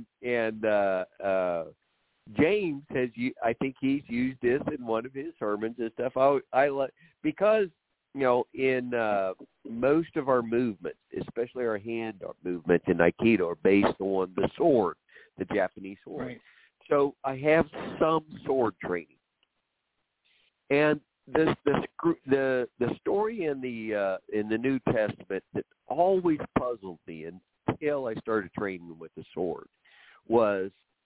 James has. I think he's used this in one of his sermons and stuff. I because in most of our movements, especially our hand movements in Aikido, are based on the sword, the Japanese sword. Right. So I have some sword training, and the story in the New Testament that always puzzled me until I started training with the sword was,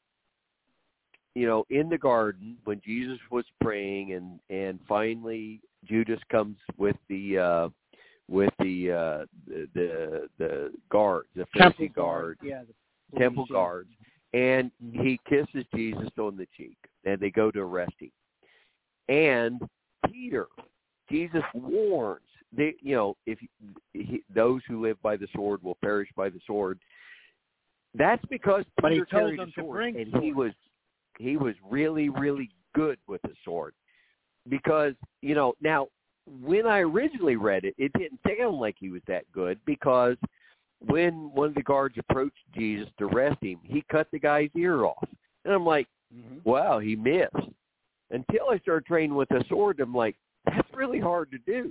in the garden when Jesus was praying and finally Judas comes with the guards, the Pharisee guards, temple guards, and he kisses Jesus on the cheek, and they go to arrest him. And Peter, Jesus warns, those who live by the sword will perish by the sword. That's because Peter carried a sword, and he was really, really good with the sword. Because, now, when I originally read it, it didn't sound like he was that good, because when one of the guards approached Jesus to arrest him, he cut the guy's ear off. And I'm like, wow, he missed. Until I started training with a sword, I'm like, that's really hard to do.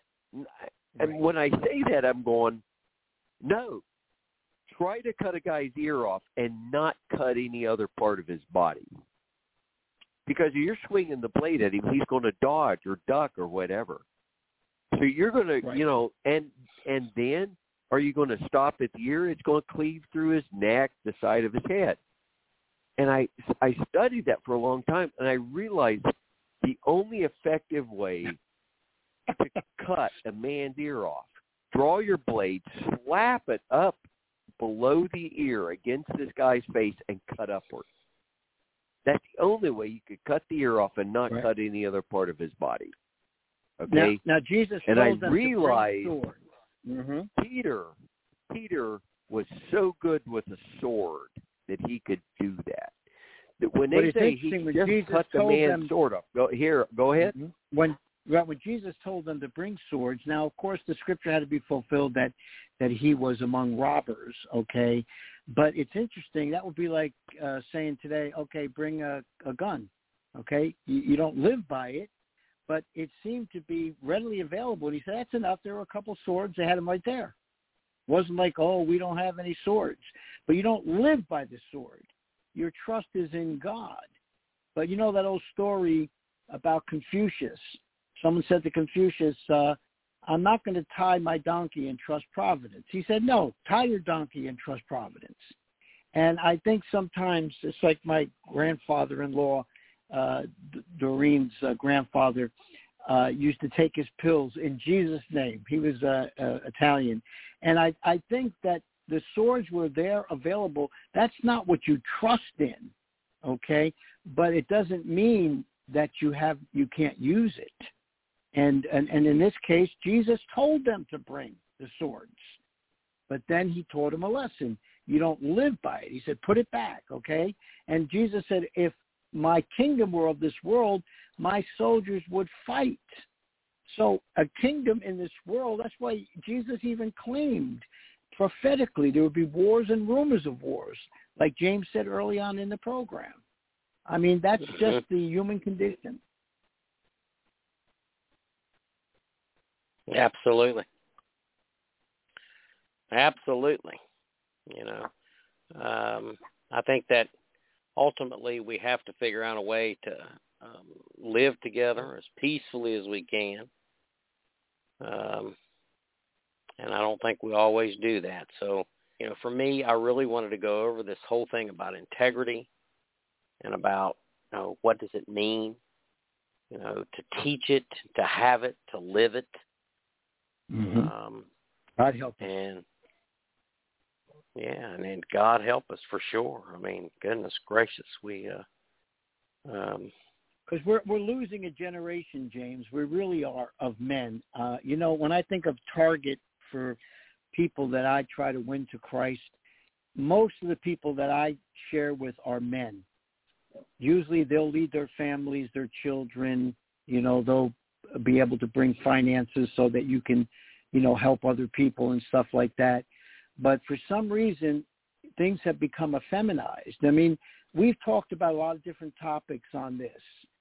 And when I say that, I'm going, no, try to cut a guy's ear off and not cut any other part of his body. Because if you're swinging the blade at him, he's going to dodge or duck or whatever. So you're going to, and then are you going to stop at the ear? It's going to cleave through his neck, the side of his head. And I studied that for a long time, and I realized the only effective way to cut a man's ear off, draw your blade, slap it up below the ear against this guy's face, and cut upward. That's the only way you could cut the ear off and not cut any other part of his body. Okay? Now Jesus and told I them realized to bring sword. Peter was so good with a sword that he could do that. That when they say he just Jesus cut the man's sword off. Go ahead. When Jesus told them to bring swords, now of course the scripture had to be fulfilled that he was among robbers. Okay, but it's interesting. That would be like saying today, okay, bring a gun. Okay, you don't live by it, but it seemed to be readily available. And he said, that's enough. There were a couple swords. They had them right there. It wasn't like, oh, we don't have any swords. But you don't live by the sword. Your trust is in God. But you know that old story about Confucius. Someone said to Confucius, I'm not going to tie my donkey and trust Providence. He said, no, tie your donkey and trust Providence. And I think sometimes it's like my grandfather-in-law, Doreen's grandfather, used to take his pills in Jesus' name. He was Italian. And I think that the swords were there available. That's not what you trust in, okay? But it doesn't mean that you can't use it. And in this case, Jesus told them to bring the swords. But then he taught them a lesson. You don't live by it. He said, put it back, okay? And Jesus said, if my kingdom were of this world, my soldiers would fight. So a kingdom in this world, that's why Jesus even claimed prophetically there would be wars and rumors of wars, like James said early on in the program. I mean, that's just the human condition. Absolutely. I think that ultimately we have to figure out a way to live together as peacefully as we can. And I don't think we always do that. So, for me, I really wanted to go over this whole thing about integrity and about, what does it mean to teach it, to have it, to live it. Mm-hmm. God help us. And yeah, and God help us for sure. I mean, goodness gracious, we because we're losing a generation, James. We really are, of men. When I think of target for people that I try to win to Christ, most of the people that I share with are men. Usually they'll lead their families, their children. They'll be able to bring finances so that you can, help other people and stuff like that. But for some reason, things have become effeminized. I mean, we've talked about a lot of different topics on this.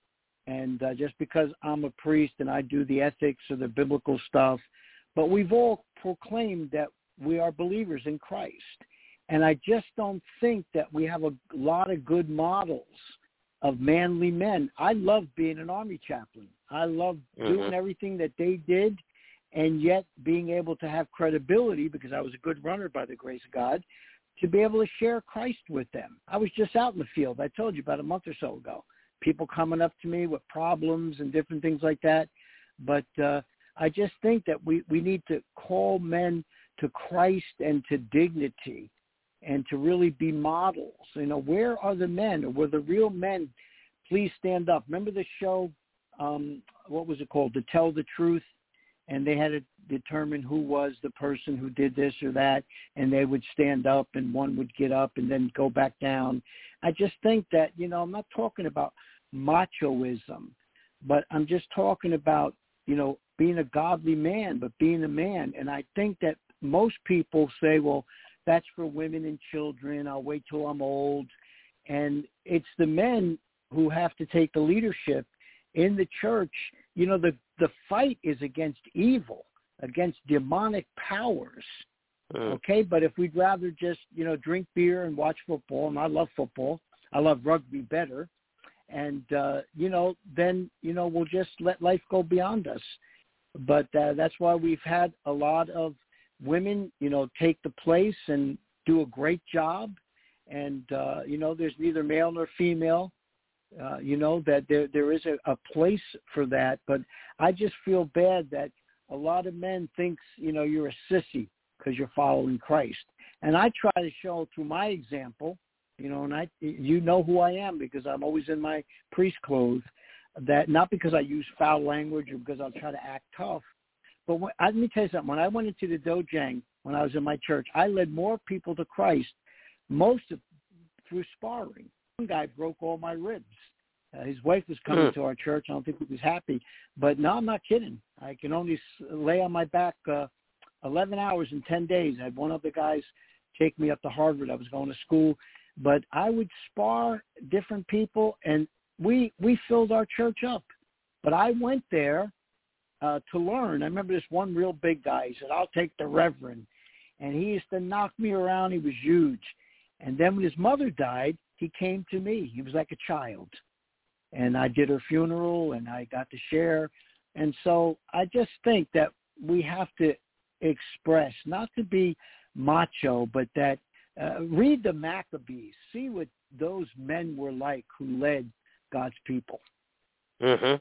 And just because I'm a priest and I do the ethics or the biblical stuff, but we've all proclaimed that we are believers in Christ. And I just don't think that we have a lot of good models of manly men. I love being an Army chaplain. I love doing everything that they did, and yet being able to have credibility, because I was a good runner by the grace of God, to be able to share Christ with them. I was just out in the field, I told you, about a month or so ago. People coming up to me with problems and different things like that. But I just think that we need to call men to Christ and to dignity and to really be models. Where are the men? Or were the real men? Please stand up. Remember the show, what was it called? To Tell the Truth. And they had to determine who was the person who did this or that, and they would stand up and one would get up and then go back down. I just think that, I'm not talking about machoism, but I'm just talking about, being a godly man, but being a man. And I think that most people say, well, that's for women and children. I'll wait till I'm old. And it's the men who have to take the leadership in the church. The fight is against evil, against demonic powers. Okay, but if we'd rather just, drink beer and watch football, and I love football, I love rugby better, and, then, we'll just let life go beyond us. But that's why we've had a lot of women, take the place and do a great job. And, there's neither male nor female. That there is a place for that. But I just feel bad that a lot of men thinks, you're a sissy because you're following Christ. And I try to show through my example, and you know who I am because I'm always in my priest clothes, that not because I use foul language or because I'll try to act tough. But let me tell you something. When I went into the Dojang, when I was in my church, I led more people to Christ, through sparring. One guy broke all my ribs. His wife was coming to our church. I don't think he was happy. But no, I'm not kidding. I can only lay on my back 11 hours in 10 days. I had one of the guys take me up to Harvard. I was going to school. But I would spar different people, and we filled our church up. But I went there to learn. I remember this one real big guy. He said, I'll take the reverend. And he used to knock me around. He was huge. And then when his mother died, he came to me. He was like a child. And I did her funeral, and I got to share. And so I just think that we have to express, not to be macho, but that read the Maccabees. See what those men were like who led God's people. Yeah.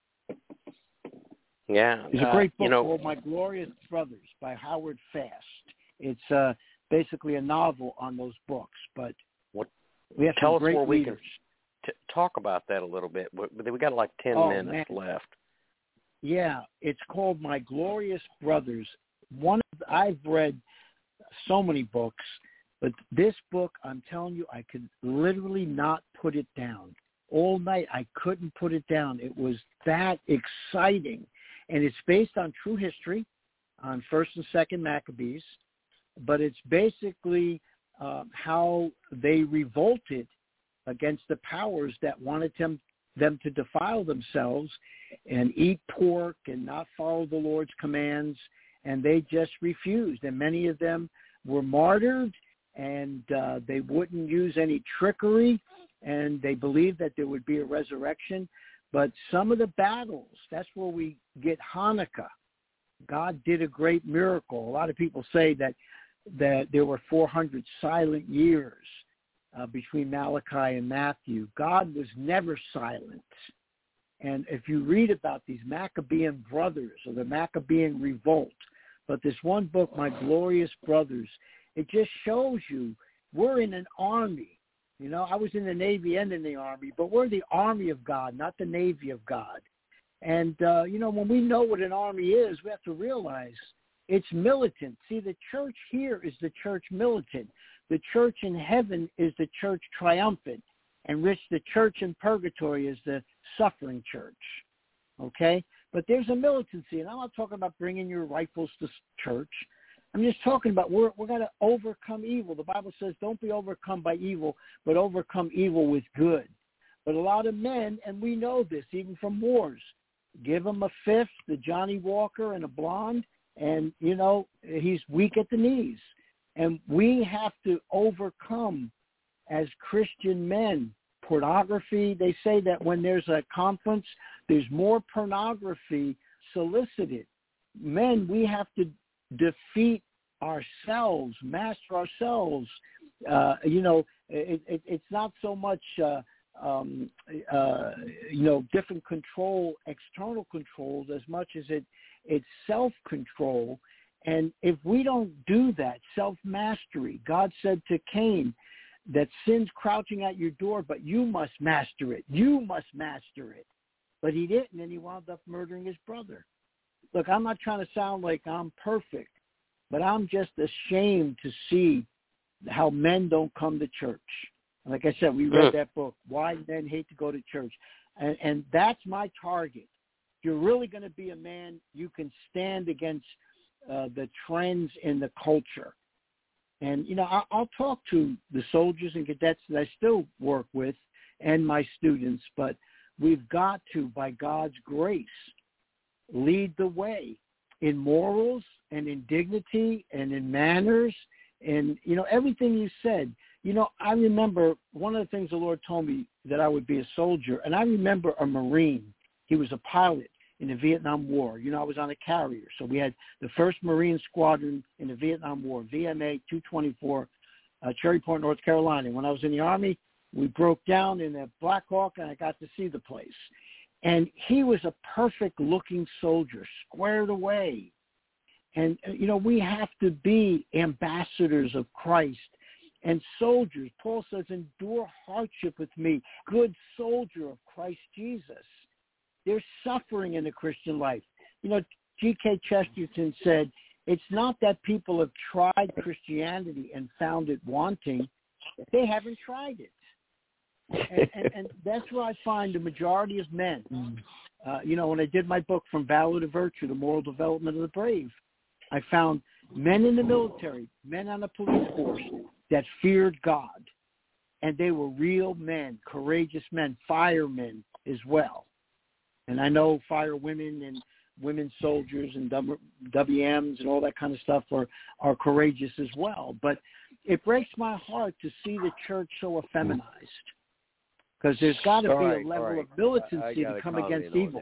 There's a great book called My Glorious Brothers by Howard Fast. It's basically a novel on those books, but we have some great leaders. Talk about that a little bit. We got like 10 minutes left. Yeah, it's called My Glorious Brothers. I've read so many books, but this book, I'm telling you, I could literally not put it down. All night, I couldn't put it down. It was that exciting. And it's based on true history, on 1st and 2nd Maccabees, but it's basically how they revolted against the powers that wanted them to defile themselves and eat pork and not follow the Lord's commands, and they just refused. And many of them were martyred, and they wouldn't use any trickery, and they believed that there would be a resurrection. But some of the battles, that's where we get Hanukkah. God did a great miracle. A lot of people say that there were 400 silent years between Malachi and Matthew. God was never silent. And if you read about these Maccabean brothers or the Maccabean revolt, but this one book, My Glorious Brothers, it just shows you we're in an army. You know, I was in the Navy and in the Army, but we're the army of God, not the Navy of God. And, you know, when we know what an army is, we have to realize it's militant. See, the church here is the church militant. The church in heaven is the church triumphant, in which the church in purgatory is the suffering church. Okay? But there's a militancy, and I'm not talking about bringing your rifles to church. I'm just talking about we're going to overcome evil. The Bible says don't be overcome by evil, but overcome evil with good. But a lot of men, and we know this even from wars, give them a fifth, the Johnny Walker and a blonde, and, you know, he's weak at the knees. And we have to overcome, as Christian men, pornography. They say that when there's a conference, there's more pornography solicited. Men, we have to defeat ourselves, master ourselves. You know, it's not so much, you know, different control, external controls, as much as it's self-control. And if we don't do that, self-mastery, God said to Cain that sin's crouching at your door, but you must master it. You must master it. But he didn't, and he wound up murdering his brother. Look, I'm not trying to sound like I'm perfect, but I'm just ashamed to see how men don't come to church. Like I said, we read that book, Why Men Hate to Go to Church. And that's my target. If you're really going to be a man, you can stand against the trends in the culture. And, you know, I'll talk to the soldiers and cadets that I still work with and my students, but we've got to, by God's grace, lead the way in morals and in dignity and in manners and, you know, everything you said. You know, I remember one of the things the Lord told me that I would be a soldier, and I remember a Marine. He was a pilot in the Vietnam War. You know, I was on a carrier. So we had the 1st Marine Squadron in the Vietnam War, VMA 224, Cherry Point, North Carolina. When I was in the Army, we broke down in a Black Hawk, and I got to see the place. And he was a perfect-looking soldier, squared away. And, you know, we have to be ambassadors of Christ and soldiers. Paul says, endure hardship with me, good soldier of Christ Jesus. There's suffering in the Christian life. You know, G.K. Chesterton said, it's not that people have tried Christianity and found it wanting. They haven't tried it. And that's where I find the majority of men. You know, when I did my book, From Valor to Virtue, The Moral Development of the Brave, I found men in the military, men on the police force that feared God. And they were real men, courageous men, firemen as well. And I know fire women and women soldiers and WMs and all that kind of stuff are courageous as well. But it breaks my heart to see the church so effeminized, because there's got to be a level of militancy to come against evil.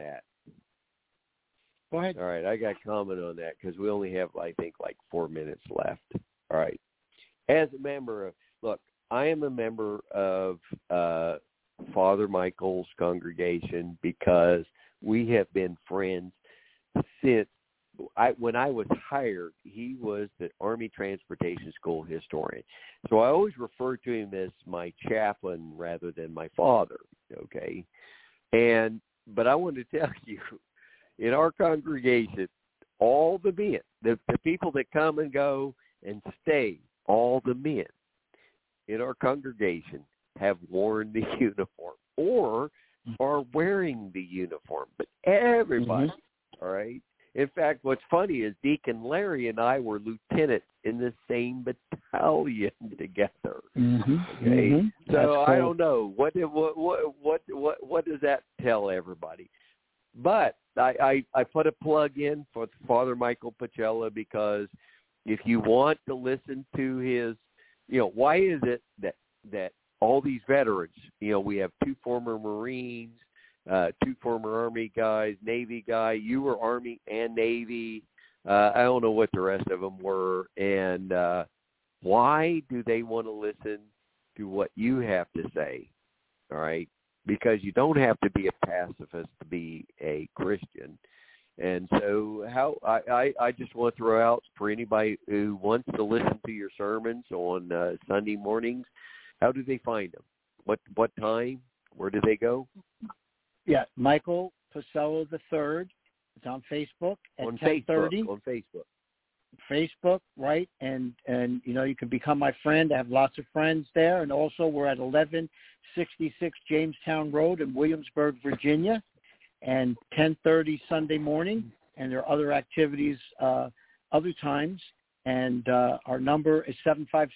Go ahead. All right, I got a comment on that because we only have, I think, like 4 minutes left. All right. As a member of, look, I am a member of Father Michael's congregation because we have been friends since when I was hired. He was the Army Transportation School historian. So I always refer to him as my chaplain rather than my father, okay? But I want to tell you, in our congregation, all the men, the people that come and go and stay, all the men in our congregation have worn the uniform or are wearing the uniform, but everybody, all right? In fact, what's funny is Deacon Larry and I were lieutenants in the same battalion together. Okay, so I don't know what does that tell everybody. But I put a plug in for Father Michael Pacella because if you want to listen to his, you know, why is it that all these veterans, you know, we have 2 former Marines, 2 former Army guys, Navy guy. You were Army and Navy. I don't know what the rest of them were. And why do they want to listen to what you have to say? All right. because you don't have to be a pacifist to be a Christian. And so I just want to throw out for anybody who wants to listen to your sermons on Sunday mornings, how do they find them? What time? Where do they go? Yeah, Michael Pacello III. It's on Facebook at 10:30. On Facebook. Facebook, right? And you can become my friend. I have lots of friends there. And also we're at 1166 Jamestown Road in Williamsburg, Virginia, and 10:30 Sunday morning. And there are other activities other times. And our number is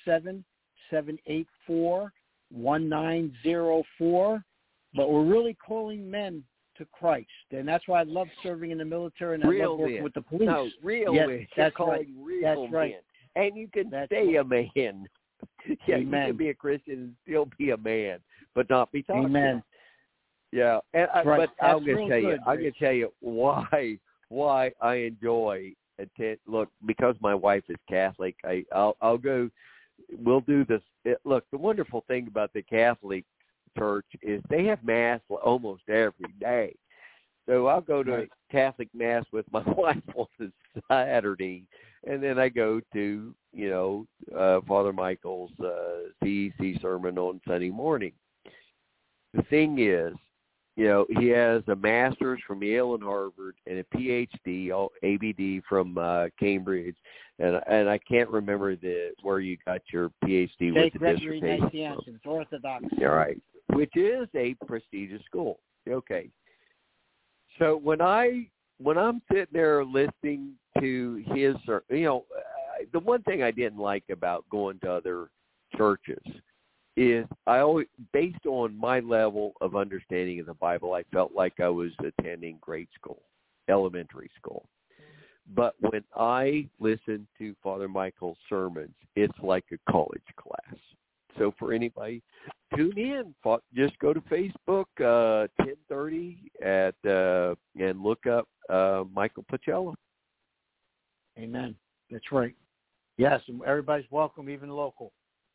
757-784-1904. But we're really calling men to Christ, and that's why I love serving in the military, and I love working with the police. No, real men. That's right. That's right. And you can stay a man. Yeah, Amen. You can be a Christian and still be a man, but not be toxic. Amen. Yeah, and right. But I'm going to tell you why I enjoy look, because my wife is Catholic. I'll go. We'll do this. Look, the wonderful thing about the Catholic Church is they have mass almost every day. So I'll go to a Catholic mass with my wife on a Saturday, and then I go to Father Michael's CEC sermon on Sunday morning. The thing is, he has a master's from Yale and Harvard and a PhD, ABD from Cambridge, and I can't remember where you got your PhD with the Gregory dissertation. Nazianzen, Orthodox. All right, which is a prestigious school. Okay, so when I'm sitting there listening to his, the one thing I didn't like about going to other churches is I always, based on my level of understanding of the Bible, I felt like I was attending grade school, elementary school. But when I listen to Father Michael's sermons, it's like a college class. So for anybody, tune in. Just go to Facebook, 10:30 and look up Michael Pacello. Amen. That's right. Yes, and everybody's welcome, even local.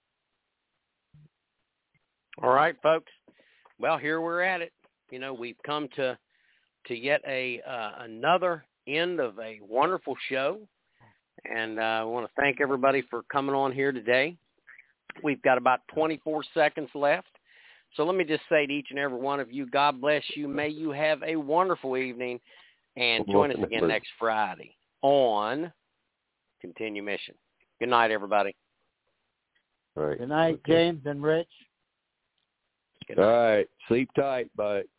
All right, folks. Well, here we're at it. We've come to yet another end of a wonderful show, and I want to thank everybody for coming on here today. We've got about 24 seconds left, so let me just say to each and every one of you, God bless you. May you have a wonderful evening, and join us again next Friday on Continue Mission. Good night, everybody. All right. Good night, James and Rich. All right. Sleep tight. Bye.